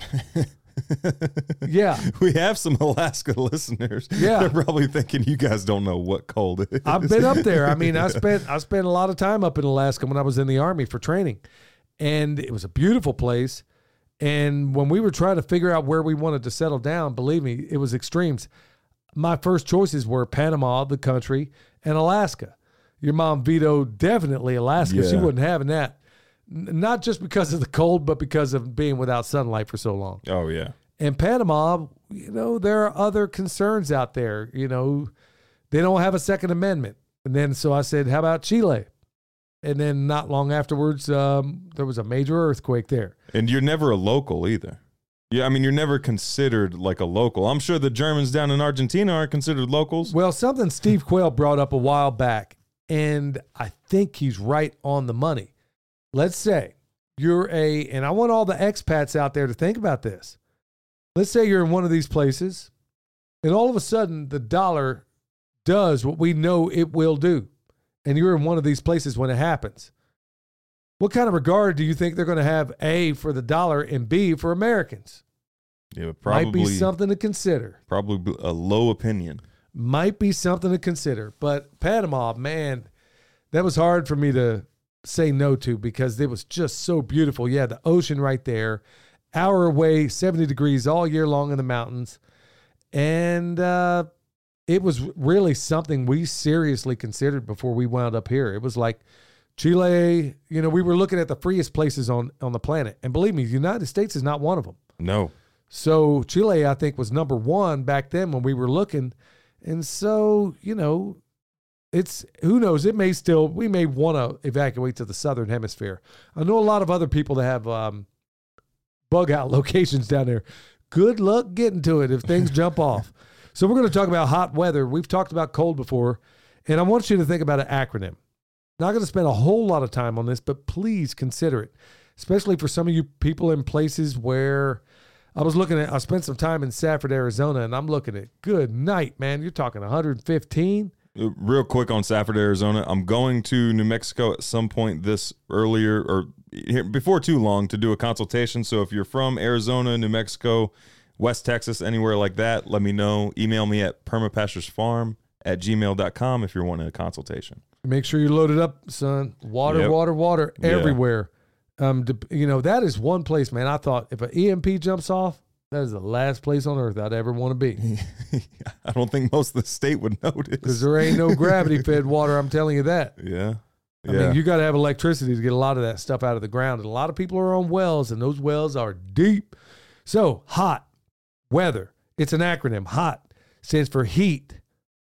Yeah. We have some Alaska listeners. Yeah. They're probably thinking you guys don't know what cold is. I've been up there. I mean, I spent, I spent a lot of time up in Alaska when I was in the Army for training. And it was a beautiful place. And when we were trying to figure out where we wanted to settle down, believe me, it was extremes. My first choices were Panama, the country, and Alaska. Your mom vetoed definitely Alaska. Yeah. She wasn't having that. N- not just because of the cold, but because of being without sunlight for so long. Oh, yeah. And Panama, you know, there are other concerns out there. You know, they don't have a Second Amendment. And then so I said, how about Chile? And then not long afterwards, um, there was a major earthquake there. And you're never a local either. Yeah, I mean, you're never considered like a local. I'm sure the Germans down in Argentina aren't considered locals. Well, something Steve Quayle brought up a while back, and I think he's right on the money. Let's say you're a, and I want all the expats out there to think about this. Let's say you're in one of these places, and all of a sudden the dollar does what we know it will do, and you're in one of these places when it happens. What kind of regard do you think they're going to have, A, for the dollar, and B, for Americans? Yeah, probably. Might be something to consider. Probably a low opinion. Might be something to consider. But Panama, man, that was hard for me to say no to because it was just so beautiful. Yeah, the ocean right there, hour away, seventy degrees all year long in the mountains. And uh, it was really something we seriously considered before we wound up here. It was like Chile, you know, we were looking at the freest places on, on the planet. And believe me, the United States is not one of them. No. So Chile, I think, was number one back then when we were looking. And so, you know, it's, who knows, it may still, we may want to evacuate to the southern hemisphere. I know a lot of other people that have um, bug out locations down there. Good luck getting to it if things jump off. So we're going to talk about hot weather. We've talked about cold before, and I want you to think about an acronym. Not going to spend a whole lot of time on this, but please consider it, especially for some of you people in places where I was looking at, I spent some time in Safford, Arizona, and I'm looking at, good night, man. You're talking one hundred fifteen. Real quick on Safford, Arizona. I'm going to New Mexico at some point this earlier or here, before too long to do a consultation. So if you're from Arizona, New Mexico, West Texas, anywhere like that, let me know. Email me at permapasturesfarm at gmail dot com if you're wanting a consultation. Make sure you're loaded up, son. Water, Yep. water, water Yeah. everywhere. Um, to, you know, that is one place, man. I thought if an E M P jumps off, that is the last place on earth I'd ever want to be. I don't think most of the state would Because notice. there ain't no gravity-fed water, I'm telling you that. Yeah. I Yeah. mean, you got to have electricity to get a lot of that stuff out of the ground. And a lot of people are on wells, and those wells are deep. So, hot, weather. It's an acronym. HOT stands for heat.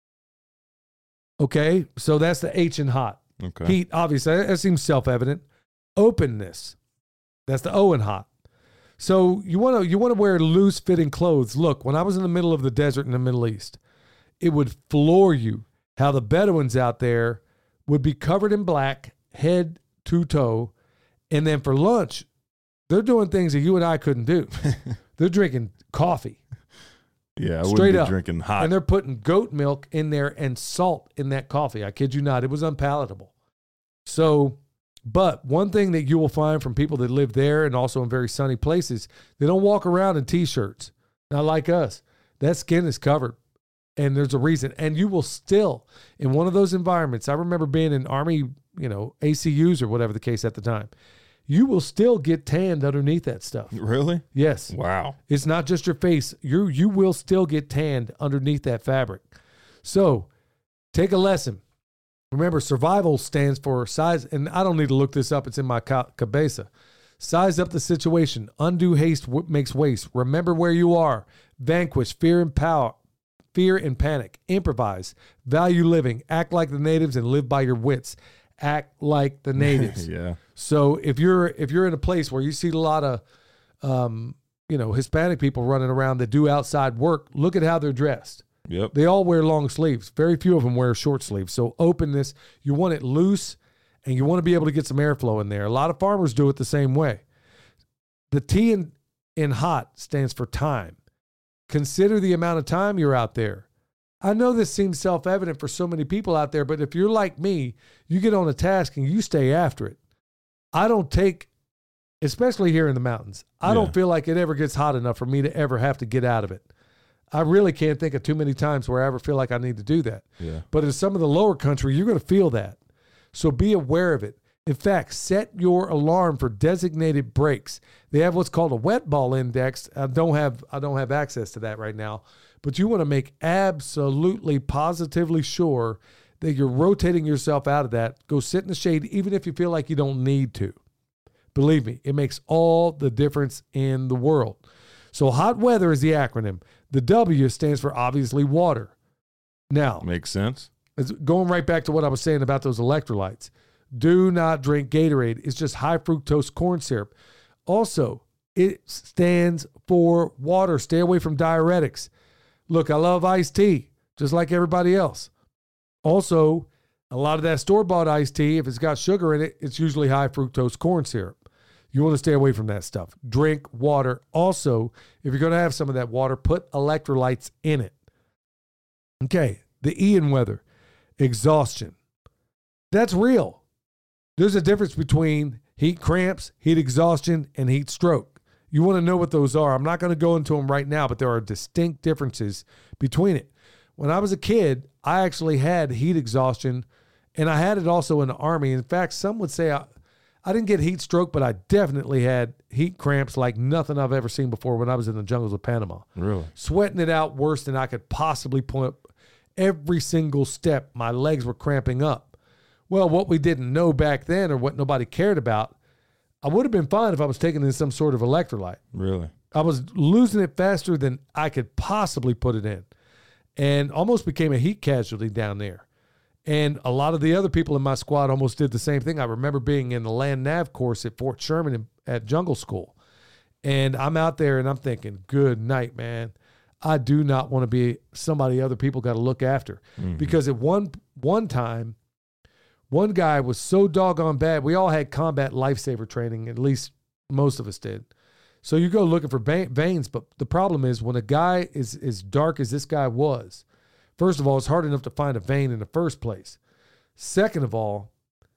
Okay? So, that's the H in hot. Okay. Heat, obviously, that seems self-evident. Openness. That's the O in hot. So, you want to you want to wear loose-fitting clothes. Look, when I was in the middle of the desert in the Middle East, it would floor you how the Bedouins out there would be covered in black, head to toe, and then for lunch, they're doing things that you and I couldn't do. They're drinking coffee, Yeah, I straight wouldn't be up, drinking hot. and they're putting goat milk in there and salt in that coffee. I kid you not, it was unpalatable. So, but one thing that you will find from people that live there and also in very sunny places, they don't walk around in T-shirts. Not like us. That skin is covered. And there's a reason. And you will still, in one of those environments, I remember being in Army, you know, A C Us or whatever the case at the time, you will still get tanned underneath that stuff. Really? Yes. Wow. It's not just your face. You you will still get tanned underneath that fabric. So take a lesson. Remember, survival stands for size, and I don't need to look this up. It's in my ca- cabeza. Size up the situation. Undue haste w- makes waste. Remember where you are. Vanquish fear and power. Fear and panic. Improvise. Value living. Act like the natives and live by your wits. Act like the natives. Yeah. So if you're if you're in a place where you see a lot of um, you know, Hispanic people running around that do outside work, look at how they're dressed. Yep. They all wear long sleeves. Very few of them wear short sleeves. So openness, you want it loose, and you want to be able to get some airflow in there. A lot of farmers do it the same way. The T in, in hot stands for time. Consider the amount of time you're out there. I know this seems self-evident for so many people out there, but if you're like me, you get on a task and you stay after it. I don't take, especially here in the mountains, I Yeah. don't feel like it ever gets hot enough for me to ever have to get out of it. I really can't think of too many times where I ever feel like I need to do that. Yeah. But in some of the lower country, you're going to feel that. So be aware of it. In fact, set your alarm for designated breaks. They have what's called a wet ball index. I don't have I don't have access to that right now, but you want to make absolutely positively sure that you're rotating yourself out of that. Go sit in the shade even if you feel like you don't need to. Believe me, it makes all the difference in the world. So hot weather is the acronym. The W stands for obviously water. Now, Makes sense. it's going right back to what I was saying about those electrolytes. Do not drink Gatorade. It's just high fructose corn syrup. Also, it stands for water. Stay away from diuretics. Look, I love iced tea, just like everybody else. Also, a lot of that store-bought iced tea, if it's got sugar in it, it's usually high fructose corn syrup. You want to stay away from that stuff. Drink water. Also, if you're going to have some of that water, put electrolytes in it. Okay, the E in weather, exhaustion. That's real. There's a difference between heat cramps, heat exhaustion, and heat stroke. You want to know what those are. I'm not going to go into them right now, but there are distinct differences between it. When I was a kid, I actually had heat exhaustion, and I had it also in the Army. In fact, some would say I, I didn't get heat stroke, but I definitely had heat cramps like nothing I've ever seen before when I was in the jungles of Panama. Really? Sweating it out worse than I could possibly put. Every single step, my legs were cramping up. Well, what we didn't know back then or what nobody cared about, I would have been fine if I was taking in some sort of electrolyte. Really? I was losing it faster than I could possibly put it in and almost became a heat casualty down there. And a lot of the other people in my squad almost did the same thing. I remember being in the land nav course at Fort Sherman in, at Jungle School. And I'm out there and I'm thinking, good night, man. I do not want to be somebody other people got to look after. Mm-hmm. Because at one one time, one guy was so doggone bad. We all had combat lifesaver training, at least most of us did. So you go looking for veins, but the problem is when a guy is as dark as this guy was, first of all, it's hard enough to find a vein in the first place. Second of all,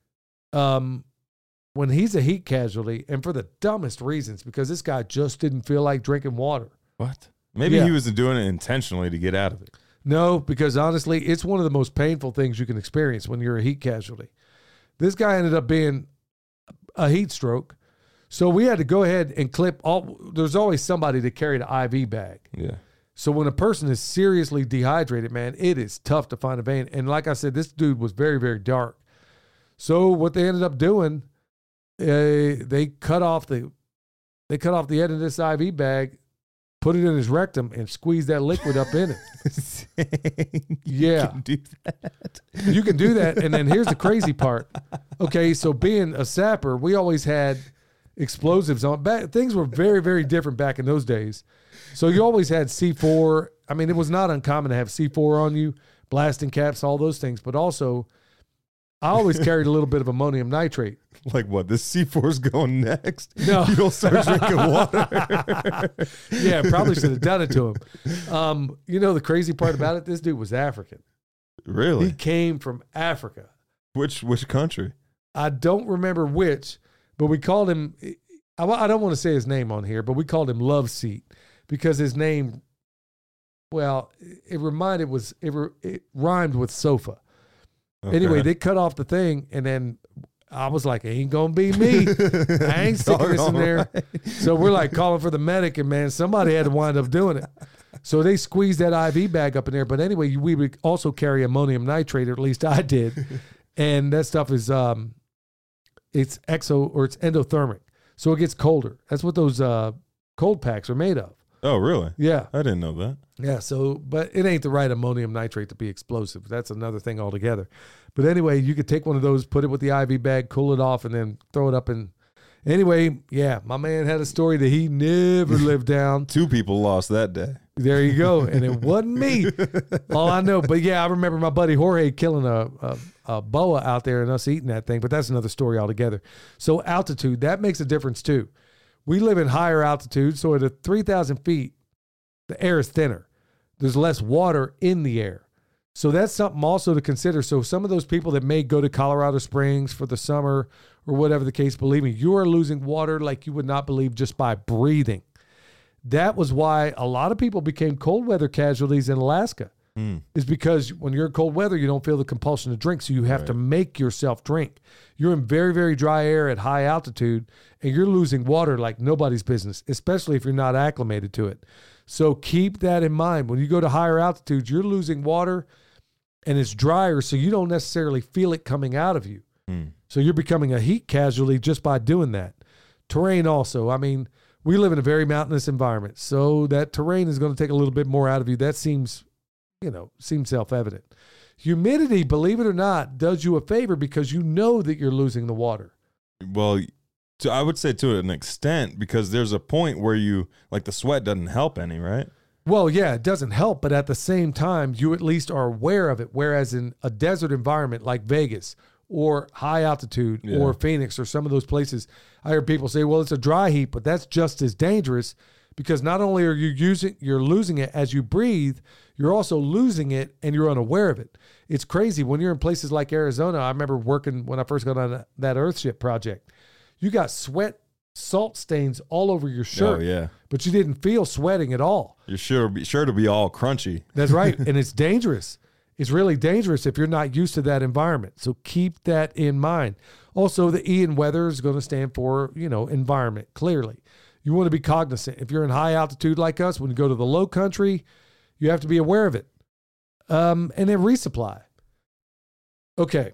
um, when he's a heat casualty, and for the dumbest reasons, because this guy just didn't feel like drinking water. What? Maybe Yeah. he wasn't doing it intentionally to get out of it. No, because honestly, it's one of the most painful things you can experience when you're a heat casualty. This guy ended up being a heat stroke. So we had to go ahead and clip all. There's always somebody to carry the I V bag. Yeah. So when a person is seriously dehydrated, man, it is tough to find a vein. And like I said, this dude was very, very dark. So what they ended up doing, uh, they cut off the, they cut off the end of this I V bag, put it in his rectum, and squeezed that liquid up in it. Yeah, You can do that. you can do that. And then here's the crazy part. Okay, so being a sapper, we always had explosives on. Back, things were very, very different back in those days. So you always had C four. I mean, it was not uncommon to have C four on you, blasting caps, all those things. But also, I always carried a little bit of ammonium nitrate. Like what? This C four is going next? No. You don't start drinking water. Yeah, probably should have done it to him. Um, you know, the crazy part about it, this dude was African. Really? He came from Africa. Which which country? I don't remember which, but we called him, I, I don't want to say his name on here, but we called him Love Seat because his name, well, it reminded was, it, it rhymed with sofa. Okay. Anyway, they cut off the thing, and then I was like, ain't going to be me. I ain't sticking this in there. So we're like calling for the medic, and man, somebody had to wind up doing it. So they squeezed that I V bag up in there. But anyway, we would also carry ammonium nitrate, or at least I did. And that stuff is, um, it's exo, or it's endothermic. So it gets colder. That's what those uh, cold packs are made of. Oh, really? Yeah. I didn't know that. Yeah, so, but it ain't the right ammonium nitrate to be explosive. That's another thing altogether. But anyway, you could take one of those, put it with the I V bag, cool it off, and then throw it up. And anyway, yeah, my man had a story that he never lived down. Two people lost that day. There you go. And it wasn't me. All I know. But yeah, I remember my buddy Jorge killing a, a, a boa out there and us eating that thing. But that's another story altogether. So altitude, that makes a difference too. We live in higher altitude. So at a three thousand feet, the air is thinner. There's less water in the air. So that's something also to consider. So some of those people that may go to Colorado Springs for the summer or whatever the case, believe me, you are losing water like you would not believe just by breathing. That was why a lot of people became cold weather casualties in Alaska, mm. is because when you're in cold weather, you don't feel the compulsion to drink. So you have right. to make yourself drink. You're in very, very dry air at high altitude, and you're losing water like nobody's business, especially if you're not acclimated to it. So keep that in mind. When you go to higher altitudes, you're losing water and it's drier, so you don't necessarily feel it coming out of you. Mm. So you're becoming a heat casualty just by doing that. Terrain also. I mean, we live in a very mountainous environment, so that terrain is going to take a little bit more out of you. That seems, you know, seems self-evident. Humidity, believe it or not, does you a favor because you know that you're losing the water. Well, to, I would say to an extent, because there's a point where you, like the sweat doesn't help any, right? Well, yeah, it doesn't help, but at the same time, you at least are aware of it. Whereas in a desert environment like Vegas or high altitude yeah. or Phoenix or some of those places, I hear people say, well, it's a dry heat, but that's just as dangerous because not only are you using, you're losing it as you breathe, you're also losing it and you're unaware of it. It's crazy. When you're in places like Arizona, I remember working when I first got on that Earthship project, you got sweat, salt stains all over your shirt. Oh, yeah. But you didn't feel sweating at all. You're sure, be, sure to be all crunchy. That's right. And it's dangerous. It's really dangerous if you're not used to that environment. So keep that in mind. Also, the E in weather is going to stand for, you know, environment, clearly. You want to be cognizant. If you're in high altitude like us, when you go to the low country, you have to be aware of it. Um, and then resupply. Okay.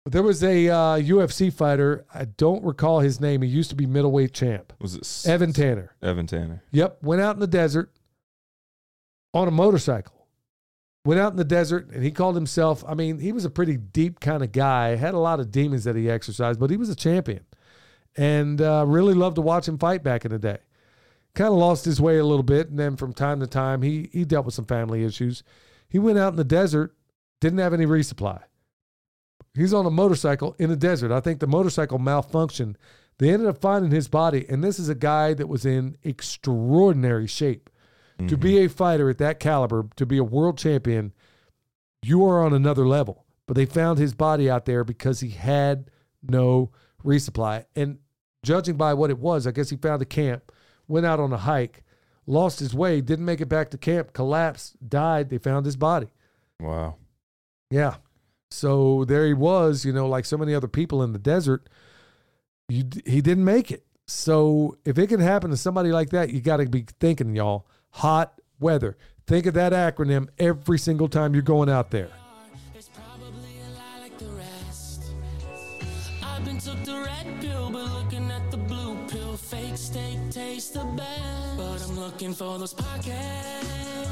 There was a uh, U F C fighter. I don't recall his name. He used to be middleweight champ. Was it S- Evan Tanner? Evan Tanner. Yep. Went out in the desert on a motorcycle. Went out in the desert, and he called himself, I mean, he was a pretty deep kind of guy. Had a lot of demons that he exercised, but he was a champion. And uh, really loved to watch him fight back in the day. Kind of lost his way a little bit, and then from time to time, he he dealt with some family issues. He went out in the desert, didn't have any resupply. He's on a motorcycle in the desert. I think the motorcycle malfunctioned. They ended up finding his body, and this is a guy that was in extraordinary shape. Mm-hmm. To be a fighter at that caliber, to be a world champion, you are on another level. But they found his body out there because he had no resupply. And judging by what it was, I guess he found a camp, went out on a hike, lost his way, didn't make it back to camp, collapsed, died. They found his body. Wow. Yeah. So there he was, you know, like so many other people in the desert. You, he didn't make it. So if it can happen to somebody like that, you got to be thinking, y'all, hot weather. Think of that acronym every single time you're going out there. It's probably a lie like the rest. I've been took the red pill, but looking at the blue pill, fake steak tastes the best. But I'm looking for those pockets,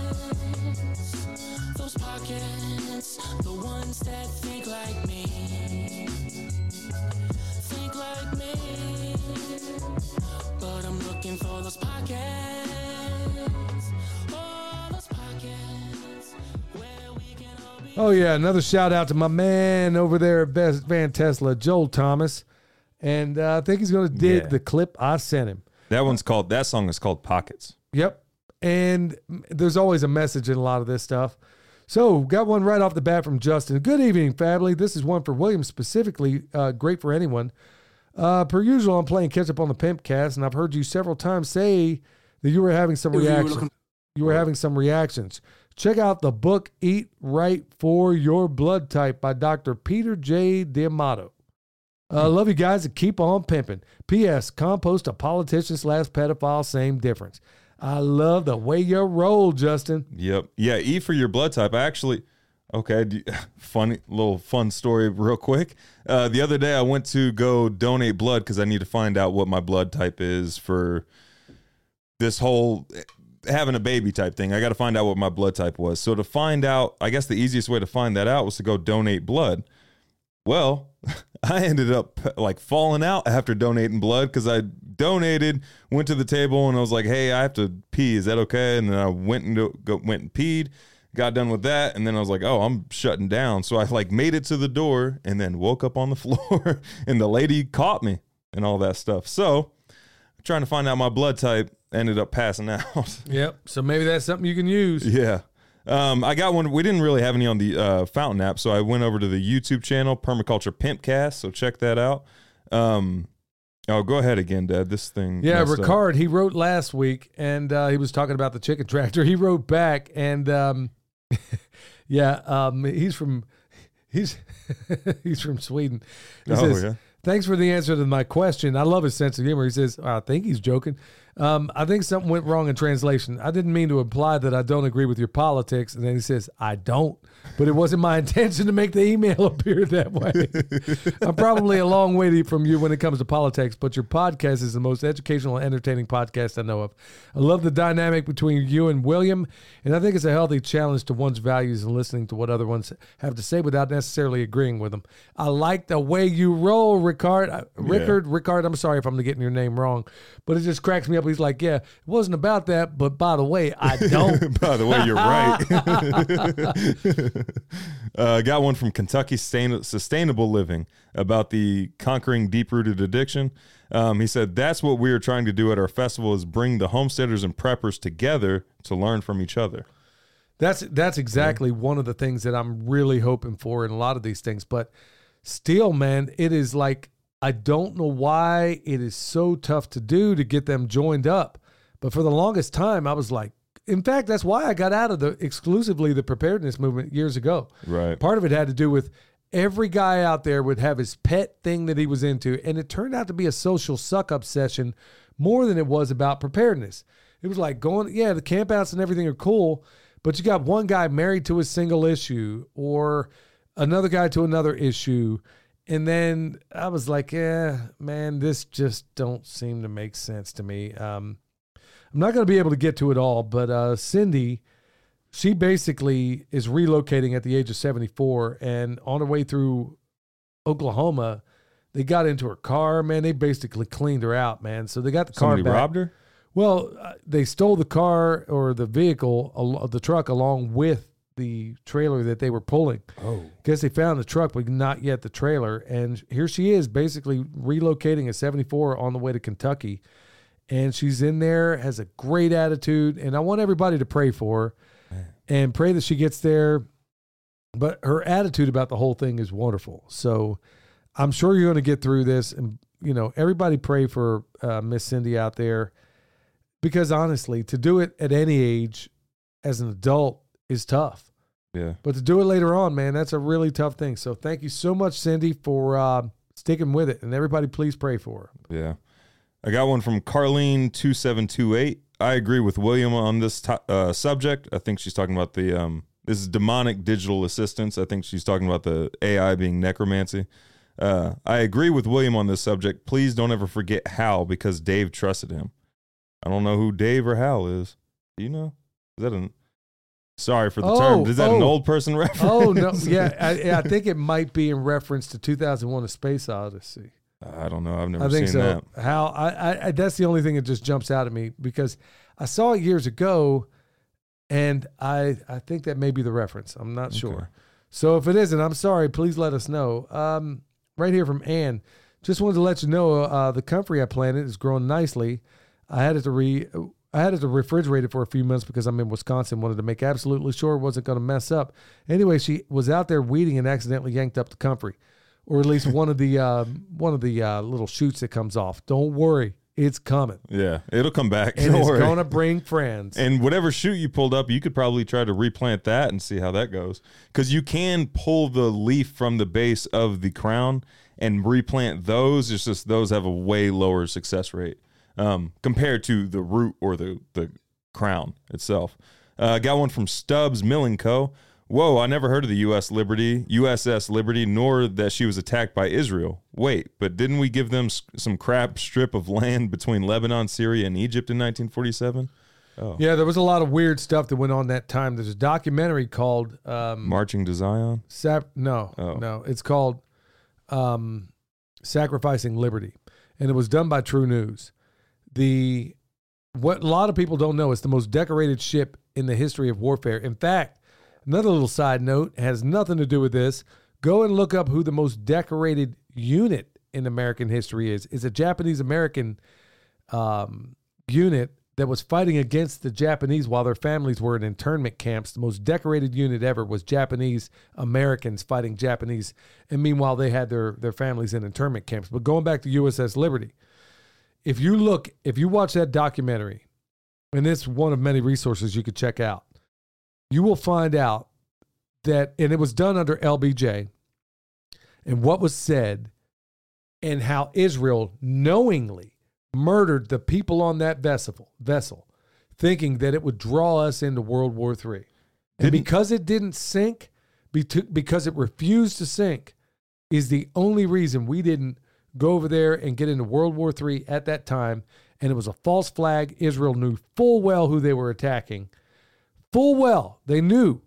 those pockets, the ones that think like me, think like me. But I'm looking for those pockets, oh, those pockets, where we can all be. Oh, yeah. Another shout out to my man over there at Van Tesla, Joel Thomas. And uh, I think he's going to dig Yeah. the clip I sent him. That one's called, that song is called Pockets. Yep. And there's always a message in a lot of this stuff. So got one right off the bat from Justin. Good evening, family. This is one for William specifically. Uh, great for anyone. Uh, per usual, I'm playing catch up on the Pimpcast, and I've heard you several times say that you were having some reactions. You were having some reactions. Check out the book Eat Right for Your Blood Type by Doctor Peter J. D'Amato. Uh, love you guys and keep on pimping. P S. Compost a politician slash pedophile, same difference. I love the way you roll, Justin. Yep. Yeah, E for your blood type. I actually, okay, do you- funny little fun story real quick. Uh, the other day I went to go donate blood because I need to find out what my blood type is for this whole having a baby type thing. I got to find out what my blood type was. So to find out, I guess the easiest way to find that out was to go donate blood. Well, I ended up like falling out after donating blood because I donated, went to the table, and I was like, "Hey, I have to pee. Is that okay?" And then I went and do, go, went and peed, got done with that, and then I was like, "Oh, I'm shutting down." So I like made it to the door and then woke up on the floor, and the lady caught me and all that stuff. So trying to find out my blood type, ended up passing out. Yep. So maybe that's something you can use. Yeah. Um, I got one. We didn't really have any on the uh, Fountain app, so I went over to the YouTube channel, Permaculture Pimpcast, so check that out. Um, oh, go ahead again, Dad. This thing. Yeah, messed up. Ricard, he wrote last week, and uh, he was talking about the chicken tractor. He wrote back, and um, yeah, um, he's from he's he's from Sweden. He Oh, says, yeah. "Thanks for the answer to my question. I love his sense of humor." He says, "I think he's joking. Um, I think something went wrong in translation. I didn't mean to imply that I don't agree with your politics." And then he says, "I don't, but it wasn't my intention to make the email appear that way. I'm probably a long way from you when it comes to politics, but your podcast is the most educational and entertaining podcast I know of. I love the dynamic between you and William, and I think it's a healthy challenge to one's values and listening to what other ones have to say without necessarily agreeing with them. I like the way you roll, Ricard. Uh, Rickard, Ricard, I'm sorry if I'm getting your name wrong, but it just cracks me up. He's like, yeah, it wasn't about that, but by the way, I don't." By the way, you're right. uh, got one from Kentucky Sustain- Sustainable Living about the conquering deep-rooted addiction. Um, he said, "That's what we are trying to do at our festival is bring the homesteaders and preppers together to learn from each other." That's that's exactly one of the things that I'm really hoping for in a lot of these things. But still, man, it is like, I don't know why it is so tough to do to get them joined up. But for the longest time, I was like, in fact, that's why I got out of the exclusively the preparedness movement years ago. Right. Part of it had to do with every guy out there would have his pet thing that he was into. And it turned out to be a social suck-up session more than it was about preparedness. It was like going, yeah, the campouts and everything are cool, but you got one guy married to a single issue or another guy to another issue. And then I was like, yeah, man, this just don't seem to make sense to me. Um, I'm not going to be able to get to it all, but uh, Cindy, she basically is relocating at the age of seventy-four, and on her way through Oklahoma, they got into her car, man. They basically cleaned her out, man. So they got the Somebody car back. robbed her? Well, uh, they stole the car or the vehicle, al- the truck, along with the trailer that they were pulling. Oh. Guess they found the truck, but not yet the trailer. And here she is basically relocating at seventy-four on the way to Kentucky. And she's in there, has a great attitude. And I want everybody to pray for her Man. and pray that she gets there. But her attitude about the whole thing is wonderful. So I'm sure you're going to get through this. And, you know, everybody pray for uh, Miss Cindy out there. Because honestly, to do it at any age as an adult is tough. Yeah. But to do it later on, man, that's a really tough thing. So thank you so much, Cindy, for uh, sticking with it. And everybody, please pray for her. Yeah. I got one from Carlene two seven two eight. I agree with William on this to- uh, subject. I think she's talking about the, um, this is demonic digital assistance. I think she's talking about the A I being necromancy. Uh, I agree with William on this subject. Please don't ever forget Hal, because Dave trusted him. I don't know who Dave or Hal is. Do you know? Is that an... Sorry for the Oh, term. Is that oh. an old person reference? Oh, no. Yeah, I, I think it might be in reference to two thousand one A Space Odyssey. I don't know. I've never I think seen so. that. How I, I, I that's the only thing that just jumps out at me, because I saw it years ago, and I I think that may be the reference. I'm not Okay. sure. So if it isn't, I'm sorry. Please let us know. Um, right here from Ann. Just wanted to let you know uh, the comfrey I planted is growing nicely. I had it to re I had it to refrigerate it for a few months because I'm in Wisconsin. Wanted to make absolutely sure it wasn't going to mess up. Anyway, she was out there weeding and accidentally yanked up the comfrey, or at least one of the uh, one of the uh, little shoots that comes off. Don't worry, it's coming, Yeah, it'll come back. and Don't it's worry. going to bring friends. And whatever shoot you pulled up, you could probably try to replant that and see how that goes. Because you can pull the leaf from the base of the crown and replant those. It's just those have a way lower success rate um, compared to the root or the, the crown itself. Uh, got one from Stubbs Milling Co. Whoa, I never heard of the U S Liberty, U S S Liberty, nor that she was attacked by Israel. Wait, but didn't we give them s- some crap strip of land between Lebanon, Syria, and Egypt in nineteen forty-seven? Oh. Yeah, there was a lot of weird stuff that went on that time. There's a documentary called um, Marching to Zion? Sap- no, Oh. no. It's called um, Sacrificing Liberty, and it was done by True News. The what a lot of people don't know is the most decorated ship in the history of warfare. In fact, another little side note has nothing to do with this. Go and look up who the most decorated unit in American history is. It's a Japanese American um, unit that was fighting against the Japanese while their families were in internment camps. The most decorated unit ever was Japanese Americans fighting Japanese. And meanwhile, they had their, their families in internment camps. But going back to U S S Liberty, if you look, if you watch that documentary, and it's one of many resources you could check out, you will find out that, and it was done under L B J, and what was said, and how Israel knowingly murdered the people on that vessel, vessel, thinking that it would draw us into World War Three. And Didn't- because it didn't sink, beto- because it refused to sink, is the only reason we didn't go over there and get into World War Three at that time. And it was a false flag. Israel knew full well who they were attacking. Full well. They knew.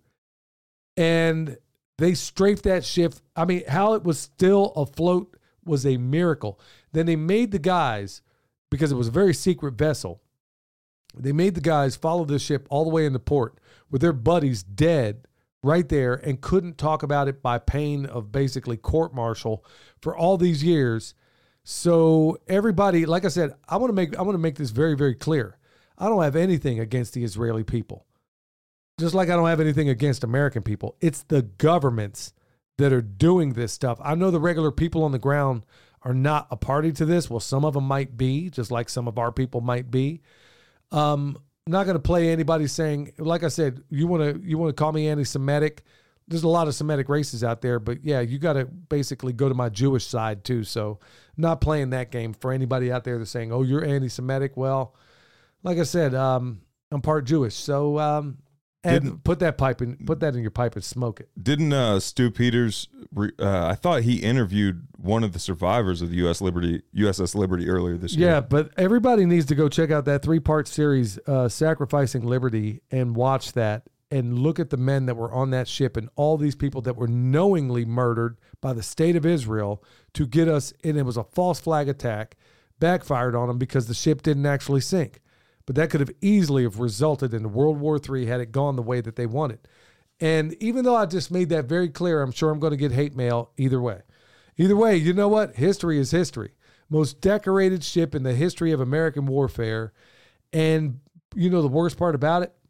And they strafed that ship. I mean, how it was still afloat was a miracle. Then they made the guys, because it was a very secret vessel, they made the guys follow this ship all the way into port with their buddies dead right there and couldn't talk about it by pain of basically court-martial for all these years. So everybody, like I said, I want to make I want to make this very, very clear. I don't have anything against the Israeli people. Just like I don't have anything against American people. It's the governments that are doing this stuff. I know the regular people on the ground are not a party to this. Well, some of them might be, just like some of our people might be. Um, I'm not going to play anybody saying, like I said, you want to you want to call me anti-Semitic. There's a lot of Semitic races out there, but yeah, you got to basically go to my Jewish side too. So not playing that game for anybody out there that's saying, oh, you're anti-Semitic. Well, like I said, um, I'm part Jewish. So um, And Didn't- put that pipe in. Put that in your pipe and smoke it. Didn't uh, Stu Peters? Re, uh, I thought he interviewed one of the survivors of the U S Liberty, U S S Liberty earlier this year. Yeah, but everybody needs to go check out that three-part series, uh, Sacrificing Liberty, and watch that and look at the men that were on that ship and all these people that were knowingly murdered by the state of Israel to get us, and it was a false flag attack, backfired on them because the ship didn't actually sink. But that could have easily have resulted in World War Three had it gone the way that they wanted. And even though I just made that very clear, I'm sure I'm going to get hate mail either way. Either way, you know what? History is history. Most decorated ship in the history of American warfare. And you know the worst part about it?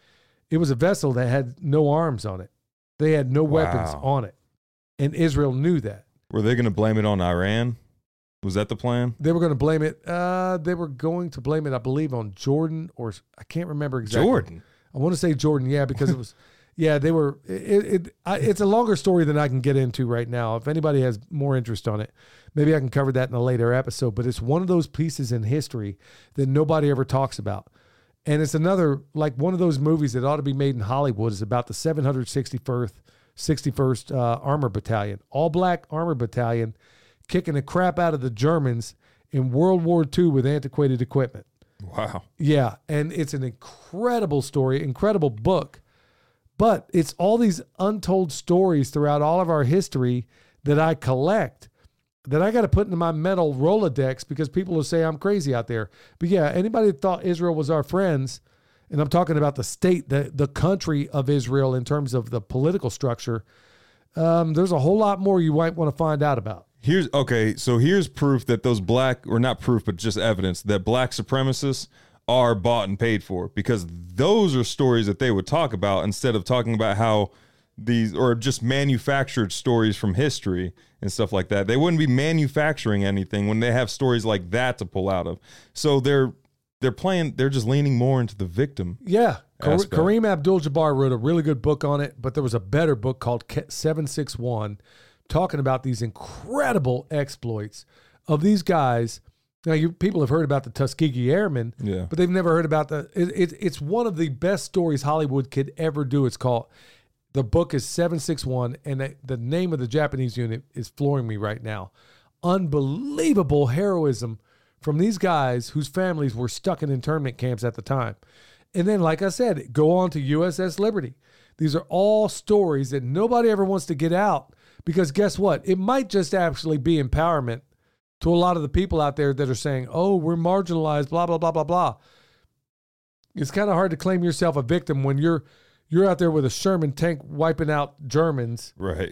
It was a vessel that had no arms on it. They had no weapons Wow. on it. And Israel knew that. Were they going to blame it on Iran? Was that the plan? They were going to blame it. Uh, they were going to blame it, I believe, on Jordan, or I can't remember exactly. Jordan. I want to say Jordan, yeah, because it was, yeah, they were. It, it I, it's a longer story than I can get into right now. If anybody has more interest on it, maybe I can cover that in a later episode. But it's one of those pieces in history that nobody ever talks about, and it's another like one of those movies that ought to be made in Hollywood. Is about the seven hundred sixty-first, sixty-first uh, Armor Battalion, all black Armor Battalion, kicking the crap out of the Germans in World War Two with antiquated equipment. Wow. Yeah, and it's an incredible story, incredible book, but it's all these untold stories throughout all of our history that I collect that I got to put into my mental Rolodex because people will say I'm crazy out there. But yeah, anybody that thought Israel was our friends, and I'm talking about the state, the, the country of Israel in terms of the political structure, um, there's a whole lot more you might want to find out about. Here's okay. So here's proof that those black, or not proof, but just evidence that black supremacists are bought and paid for, because those are stories that they would talk about instead of talking about how these, or just manufactured stories from history and stuff like that. They wouldn't be manufacturing anything when they have stories like that to pull out of. So they're they're playing. They're just leaning more into the victim. Yeah. Kar- aspect. Kareem Abdul-Jabbar wrote a really good book on it, but there was a better book called seven six one talking about these incredible exploits of these guys. Now, you people have heard about the Tuskegee Airmen, Yeah. but they've never heard about the. It, it, it's one of the best stories Hollywood could ever do. It's called. The book is seven six one, and the, the name of the Japanese unit is flooring me right now. Unbelievable heroism from these guys whose families were stuck in internment camps at the time. And then, like I said, go on to U S S Liberty. These are all stories that nobody ever wants to get out because guess what? It might just actually be empowerment to a lot of the people out there that are saying, oh, we're marginalized, blah, blah, blah, blah, blah. It's kind of hard to claim yourself a victim when you're You're out there with a Sherman tank wiping out Germans. Right.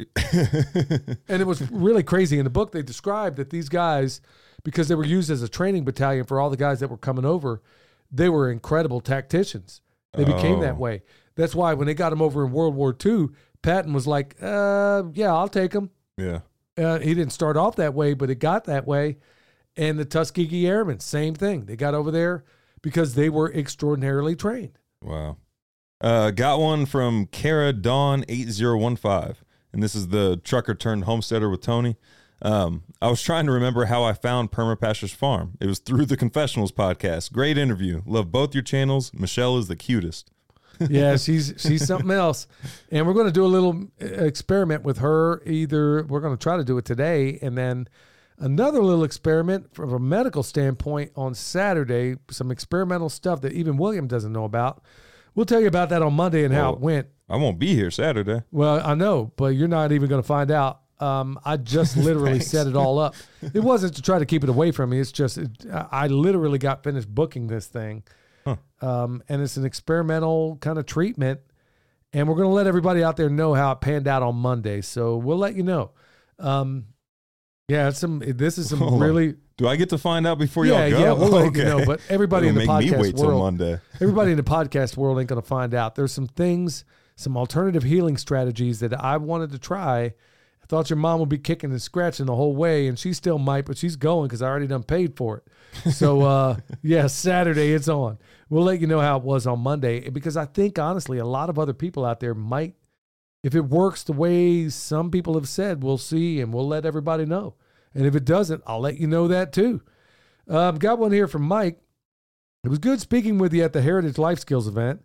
And it was really crazy. In the book, they described that these guys, because they were used as a training battalion for all the guys that were coming over, they were incredible tacticians. They became Oh. that way. That's why when they got them over in World War Two, Patton was like, uh, yeah, I'll take them. Yeah. Uh, he didn't start off that way, but it got that way. And the Tuskegee Airmen, same thing. They got over there because they were extraordinarily trained. Wow. Uh, got one from Kara Dawn eight zero one five, and this is the trucker turned homesteader with Tony. Um, I was trying to remember how I found Permapastures Farm. It was through the Confessionals podcast. Great interview. Love both your channels. Michelle is the cutest. Yeah, she's she's something else. And we're going to do a little experiment with her. Either we're going to try to do it today, and then another little experiment from a medical standpoint on Saturday, some experimental stuff that even William doesn't know about. We'll tell you about that on Monday and how Well, it went. I won't be here Saturday. Well, I know, but you're not even going to find out. Um, I just literally Thanks. set it all up. It wasn't to try to keep it away from me. It's just it, I literally got finished booking this thing. Huh. Um, and it's an experimental kind of treatment. And we're going to let everybody out there know how it panned out on Monday. So we'll let you know. Um, yeah, it's some. This is some Hold on. really. Do I get to find out before Yeah, y'all go? yeah, we'll let Okay. you know. But everybody in It'll the make me podcast wait till world, Monday. everybody in the podcast world ain't going to find out. There's some things, some alternative healing strategies that I wanted to try. I thought your mom would be kicking and scratching the whole way, and she still might, but she's going because I already done paid for it. So, uh, yeah, Saturday it's on. We'll let you know how it was on Monday because I think, honestly, a lot of other people out there might, if it works the way some people have said, we'll see, and we'll let everybody know. And if it doesn't, I'll let you know that too. Uh, I've got one here from Mike. It was good speaking with you at the Heritage Life Skills event.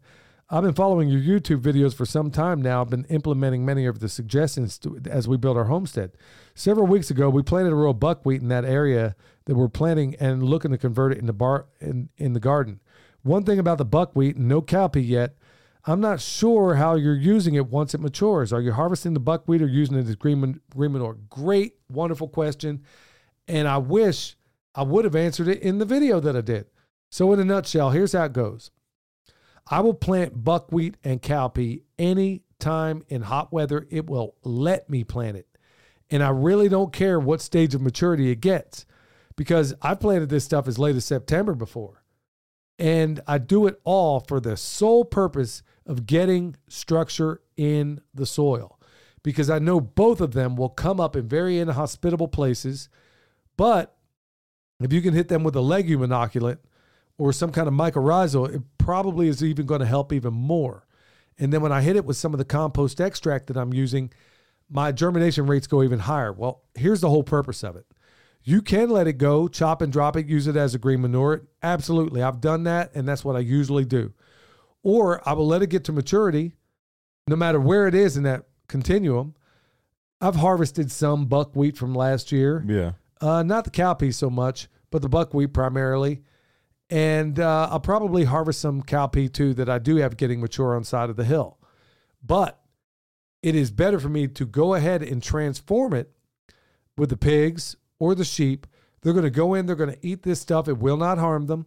I've been following your YouTube videos for some time now. I've been implementing many of the suggestions to, as we build our homestead. Several weeks ago, we planted a row of buckwheat in that area that we're planting and looking to convert it into bar in, in the garden. One thing about the buckwheat, no cowpea yet, I'm not sure how you're using it once it matures. Are you harvesting the buckwheat or using it as green, green manure? Great, wonderful question. And I wish I would have answered it in the video that I did. So in a nutshell, here's how it goes. I will plant buckwheat and cowpea any time in hot weather it will let me plant it. And I really don't care what stage of maturity it gets, because I planted this stuff as late as September before. And I do it all for the sole purpose of getting structure in the soil, because I know both of them will come up in very inhospitable places. But if you can hit them with a legume inoculant or some kind of mycorrhizal, it probably is even going to help even more. And then when I hit it with some of the compost extract that I'm using, my germination rates go even higher. Well, here's the whole purpose of it. You can let it go, chop and drop it, use it as a green manure. Absolutely. I've done that, and that's what I usually do. Or I will let it get to maturity, no matter where it is in that continuum. I've harvested some buckwheat from last year. Yeah. Uh, not the cowpea so much, but the buckwheat primarily. And uh, I'll probably harvest some cowpea too that I do have getting mature on side of the hill. But it is better for me to go ahead and transform it with the pigs or the sheep. They're going to go in, they're going to eat this stuff. It will not harm them.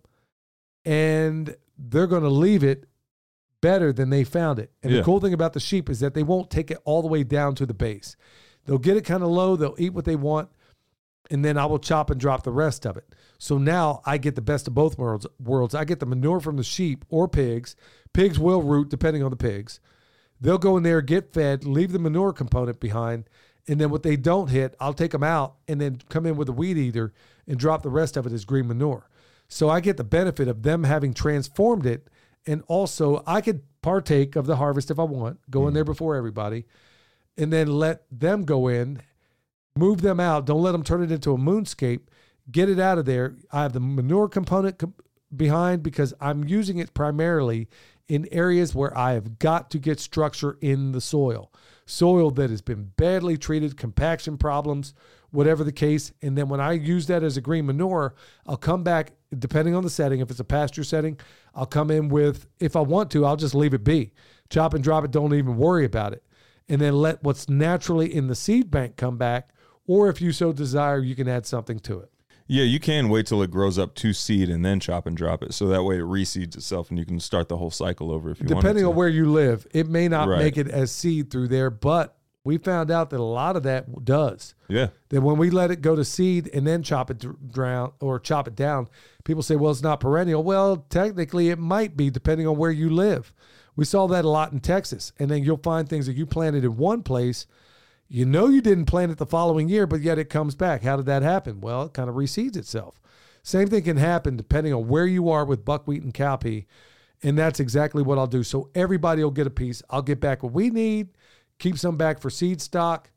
And they're going to leave it better than they found it. And yeah. the cool thing about the sheep is that they won't take it all the way down to the base. They'll get it kind of low. They'll eat what they want. And then I will chop and drop the rest of it. So now I get the best of both worlds. worlds. I get the manure from the sheep or pigs. Pigs will root, depending on the pigs. They'll go in there, get fed, leave the manure component behind. And then what they don't hit, I'll take them out and then come in with a weed eater and drop the rest of it as green manure. So I get the benefit of them having transformed it. And also I could partake of the harvest if I want, go mm. in there before everybody, and then let them go in, move them out. Don't let them turn it into a moonscape. Get it out of there. I have the manure component com- behind because I'm using it primarily in areas where I have got to get structure in the soil. Soil that has been badly treated, compaction problems, whatever the case. And then when I use that as a green manure, I'll come back, depending on the setting. If it's a pasture setting, I'll come in with, if I want to, I'll just leave it be. Chop and drop it. Don't even worry about it. And then let what's naturally in the seed bank come back. Or if you so desire, you can add something to it. Yeah, you can wait till it grows up to seed and then chop and drop it. So that way it reseeds itself and you can start the whole cycle over if you want. Depending on where you live, it may not right. make it as seed through there, but we found out that a lot of that does. Yeah. That when we let it go to seed and then chop it down or chop it down, people say, well, it's not perennial. Well, technically it might be depending on where you live. We saw that a lot in Texas. And then you'll find things that you planted in one place. You know you didn't plant it the following year, but yet it comes back. How did that happen? Well, it kind of reseeds itself. Same thing can happen depending on where you are with buckwheat and cowpea, and that's exactly what I'll do. So everybody will get a piece. I'll get back what we need, keep some back for seed stock,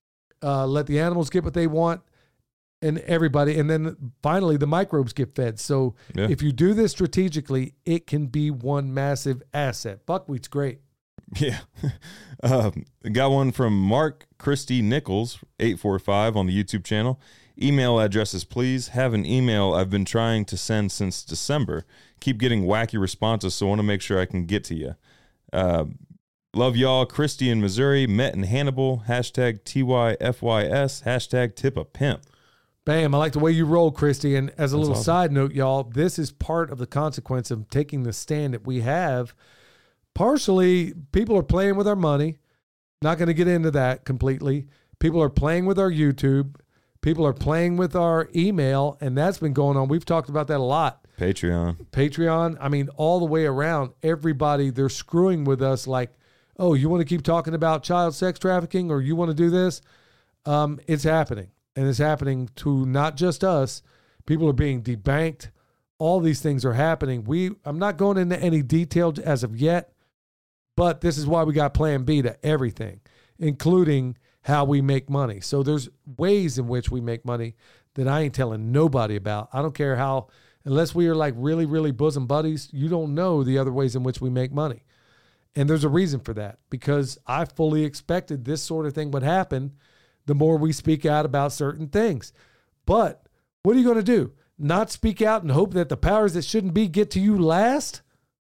uh, let the animals get what they want, and everybody. And then finally, the microbes get fed. So yeah. if you do this strategically, it can be one massive asset. Buckwheat's great. Yeah. um, got one from Mark Christy Nichols, eight four five on the YouTube channel. Email addresses, please. Have an email I've been trying to send since December. Keep getting wacky responses, so I want to make sure I can get to you. Uh, love y'all. Christy in Missouri. Met in Hannibal. Hashtag T Y F Y S. Hashtag tip a pimp. Bam. I like the way you roll, Christy. And as a That's little awesome. side note, y'all, this is part of the consequence of taking the stand that we have. Partially, people are playing with our money. Not going to get into that completely. People are playing with our YouTube. People are playing with our email, and that's been going on. We've talked about that a lot. Patreon. Patreon. I mean, all the way around, everybody, they're screwing with us like, oh, you want to keep talking about child sex trafficking or you want to do this? Um, it's happening, and it's happening to not just us. People are being debanked. All these things are happening. We. I'm not going into any detail as of yet. But this is why we got plan B to everything, including how we make money. So there's ways in which we make money that I ain't telling nobody about. I don't care how, unless we are like really, really bosom buddies, you don't know the other ways in which we make money. And there's a reason for that, because I fully expected this sort of thing would happen the more we speak out about certain things. But what are you going to do? Not speak out and hope that the powers that shouldn't be get to you last?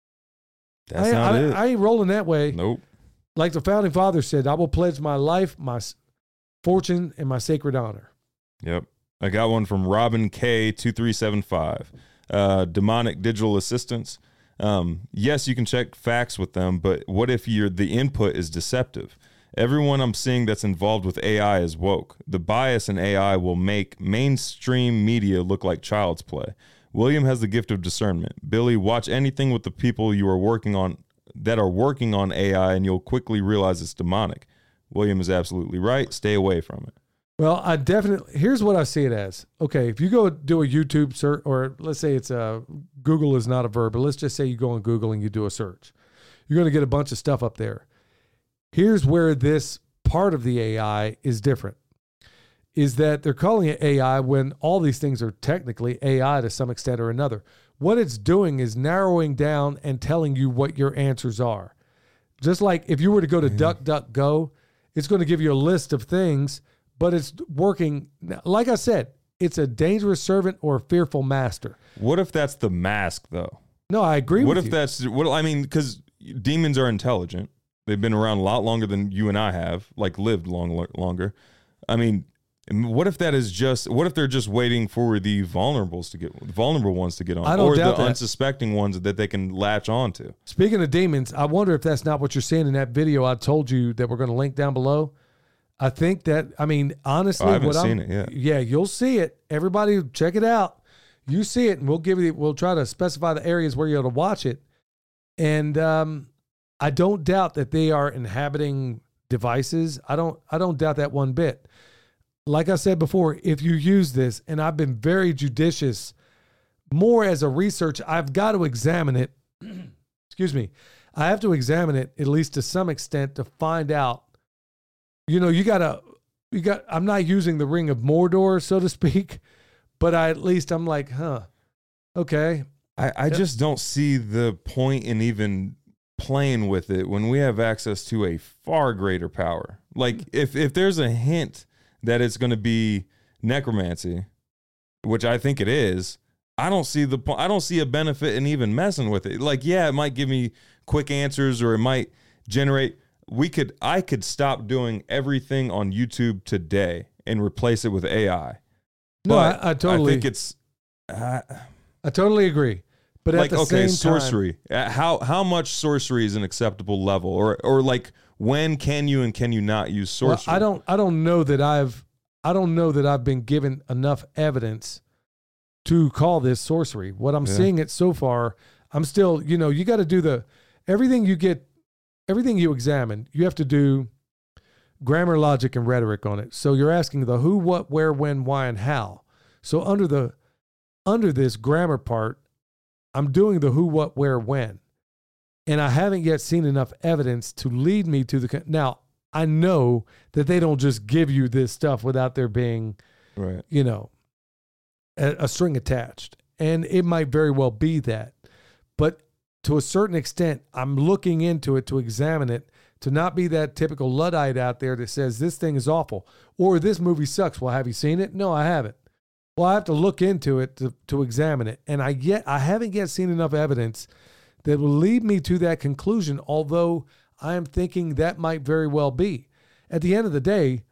That's I, not I, it. I ain't rolling that way. Nope. Like the founding father said, I will pledge my life, my s- fortune, and my sacred honor. Yep. I got one from Robin K two three seven five. Uh, demonic digital assistants. Um, yes, you can check facts with them, but what if you're, the input is deceptive? Everyone I'm seeing that's involved with A I is woke. The bias in A I will make mainstream media look like child's play. William has the gift of discernment. Billy, watch anything with the people you are working on that are working on A I, and you'll quickly realize it's demonic. William is absolutely right. Stay away from it. Well, I definitely, here's what I see it as. Okay, if you go do a YouTube search, or let's say it's a, Google is not a verb, but let's just say you go on Google and you do a search. You're going to get a bunch of stuff up there. Here's where this part of the A I is different, is that they're calling it A I when all these things are technically A I to some extent or another. What it's doing is narrowing down and telling you what your answers are. Just like if you were to go to mm. DuckDuckGo, it's going to give you a list of things, but it's working. Like I said, it's a dangerous servant or a fearful master. What if that's the mask, though? No, I agree what with if you. that's, what I mean, because demons are intelligent. They've been around a lot longer than you and I have, like lived long longer. I mean, what if that is just, what if they're just waiting for the vulnerables to get, the vulnerable ones to get on, I don't or doubt the that. unsuspecting ones that they can latch on to? Speaking of demons, I wonder if that's not what you're seeing in that video I told you that we're going to link down below. I think that, I mean, honestly, Oh, I haven't what seen I'm, it yet. Yeah, you'll see it. Everybody check it out. You see it, and we'll give you, we'll try to specify the areas where you're able to watch it. And um, I don't doubt that they are inhabiting devices. I don't, I don't doubt that one bit. Like I said before, if you use this, and I've been very judicious, more as a research, I've got to examine it. Excuse me. I have to examine it at least to some extent to find out. You know, you gotta, you got. I'm not using the Ring of Mordor, so to speak, but I at least I'm like, huh, okay. I, I just don't see the point in even playing with it when we have access to a far greater power. Like if if there's a hint that it's going to be necromancy, which I think it is, I don't see the point. I don't see a benefit in even messing with it. Like, yeah, it might give me quick answers, or it might generate. We could, I could stop doing everything on YouTube today and replace it with A I. No, But I, I totally, I think it's uh, I totally agree. But like, at the okay, same sorcery. Uh, How how much sorcery is an acceptable level, or or like when can you and can you not use time, well, sorcery? I don't, I don't know that I've, I don't know that I've been given enough evidence to call this sorcery. What I'm Yeah. seeing it so far, I'm still, you know, you got to do the everything you get. Everything you examine, you have to do grammar, logic, and rhetoric on it. So you're asking the who, what, where, when, why, and how. So under the under this grammar part, I'm doing the who, what, where, when. And I haven't yet seen enough evidence to lead me to the con- now, I know that they don't just give you this stuff without there being, right. you know, a, a string attached. And it might very well be that. But to a certain extent, I'm looking into it to examine it, to not be that typical Luddite out there that says this thing is awful or this movie sucks. Well, have you seen it? No, I haven't. Well, I have to look into it to, to examine it. And I yet I haven't yet seen enough evidence that will lead me to that conclusion, although I am thinking that might very well be. At the end of the day,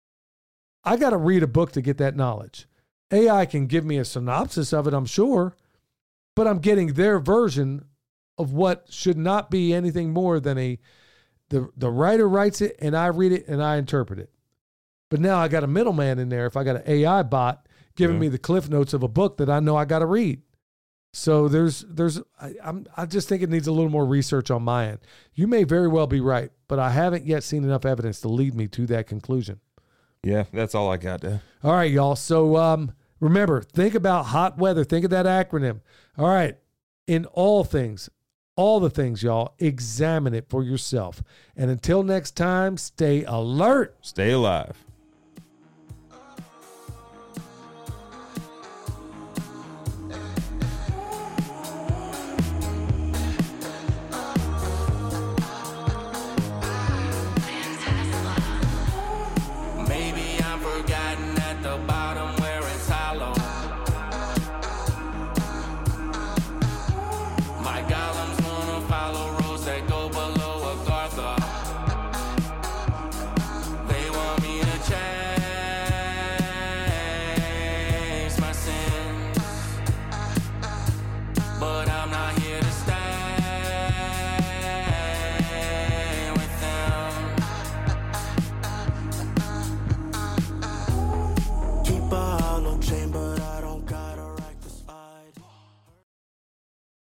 I got to read a book to get that knowledge. A I can give me a synopsis of it, I'm sure, but I'm getting their version of what should not be anything more than a, the, the writer writes it and I read it and I interpret it. But now I got a middleman in there. If I got an A I bot giving Yeah. me the cliff notes of a book that I know I got to read. So there's, there's, I, I'm, I just think it needs a little more research on my end. You may very well be right, but I haven't yet seen enough evidence to lead me to that conclusion. Yeah, that's all I got to. All right, y'all. So um, remember, think about hot weather. Think of that acronym. All right. In all things, all the things, y'all, examine it for yourself. And until next time, stay alert. Stay alive.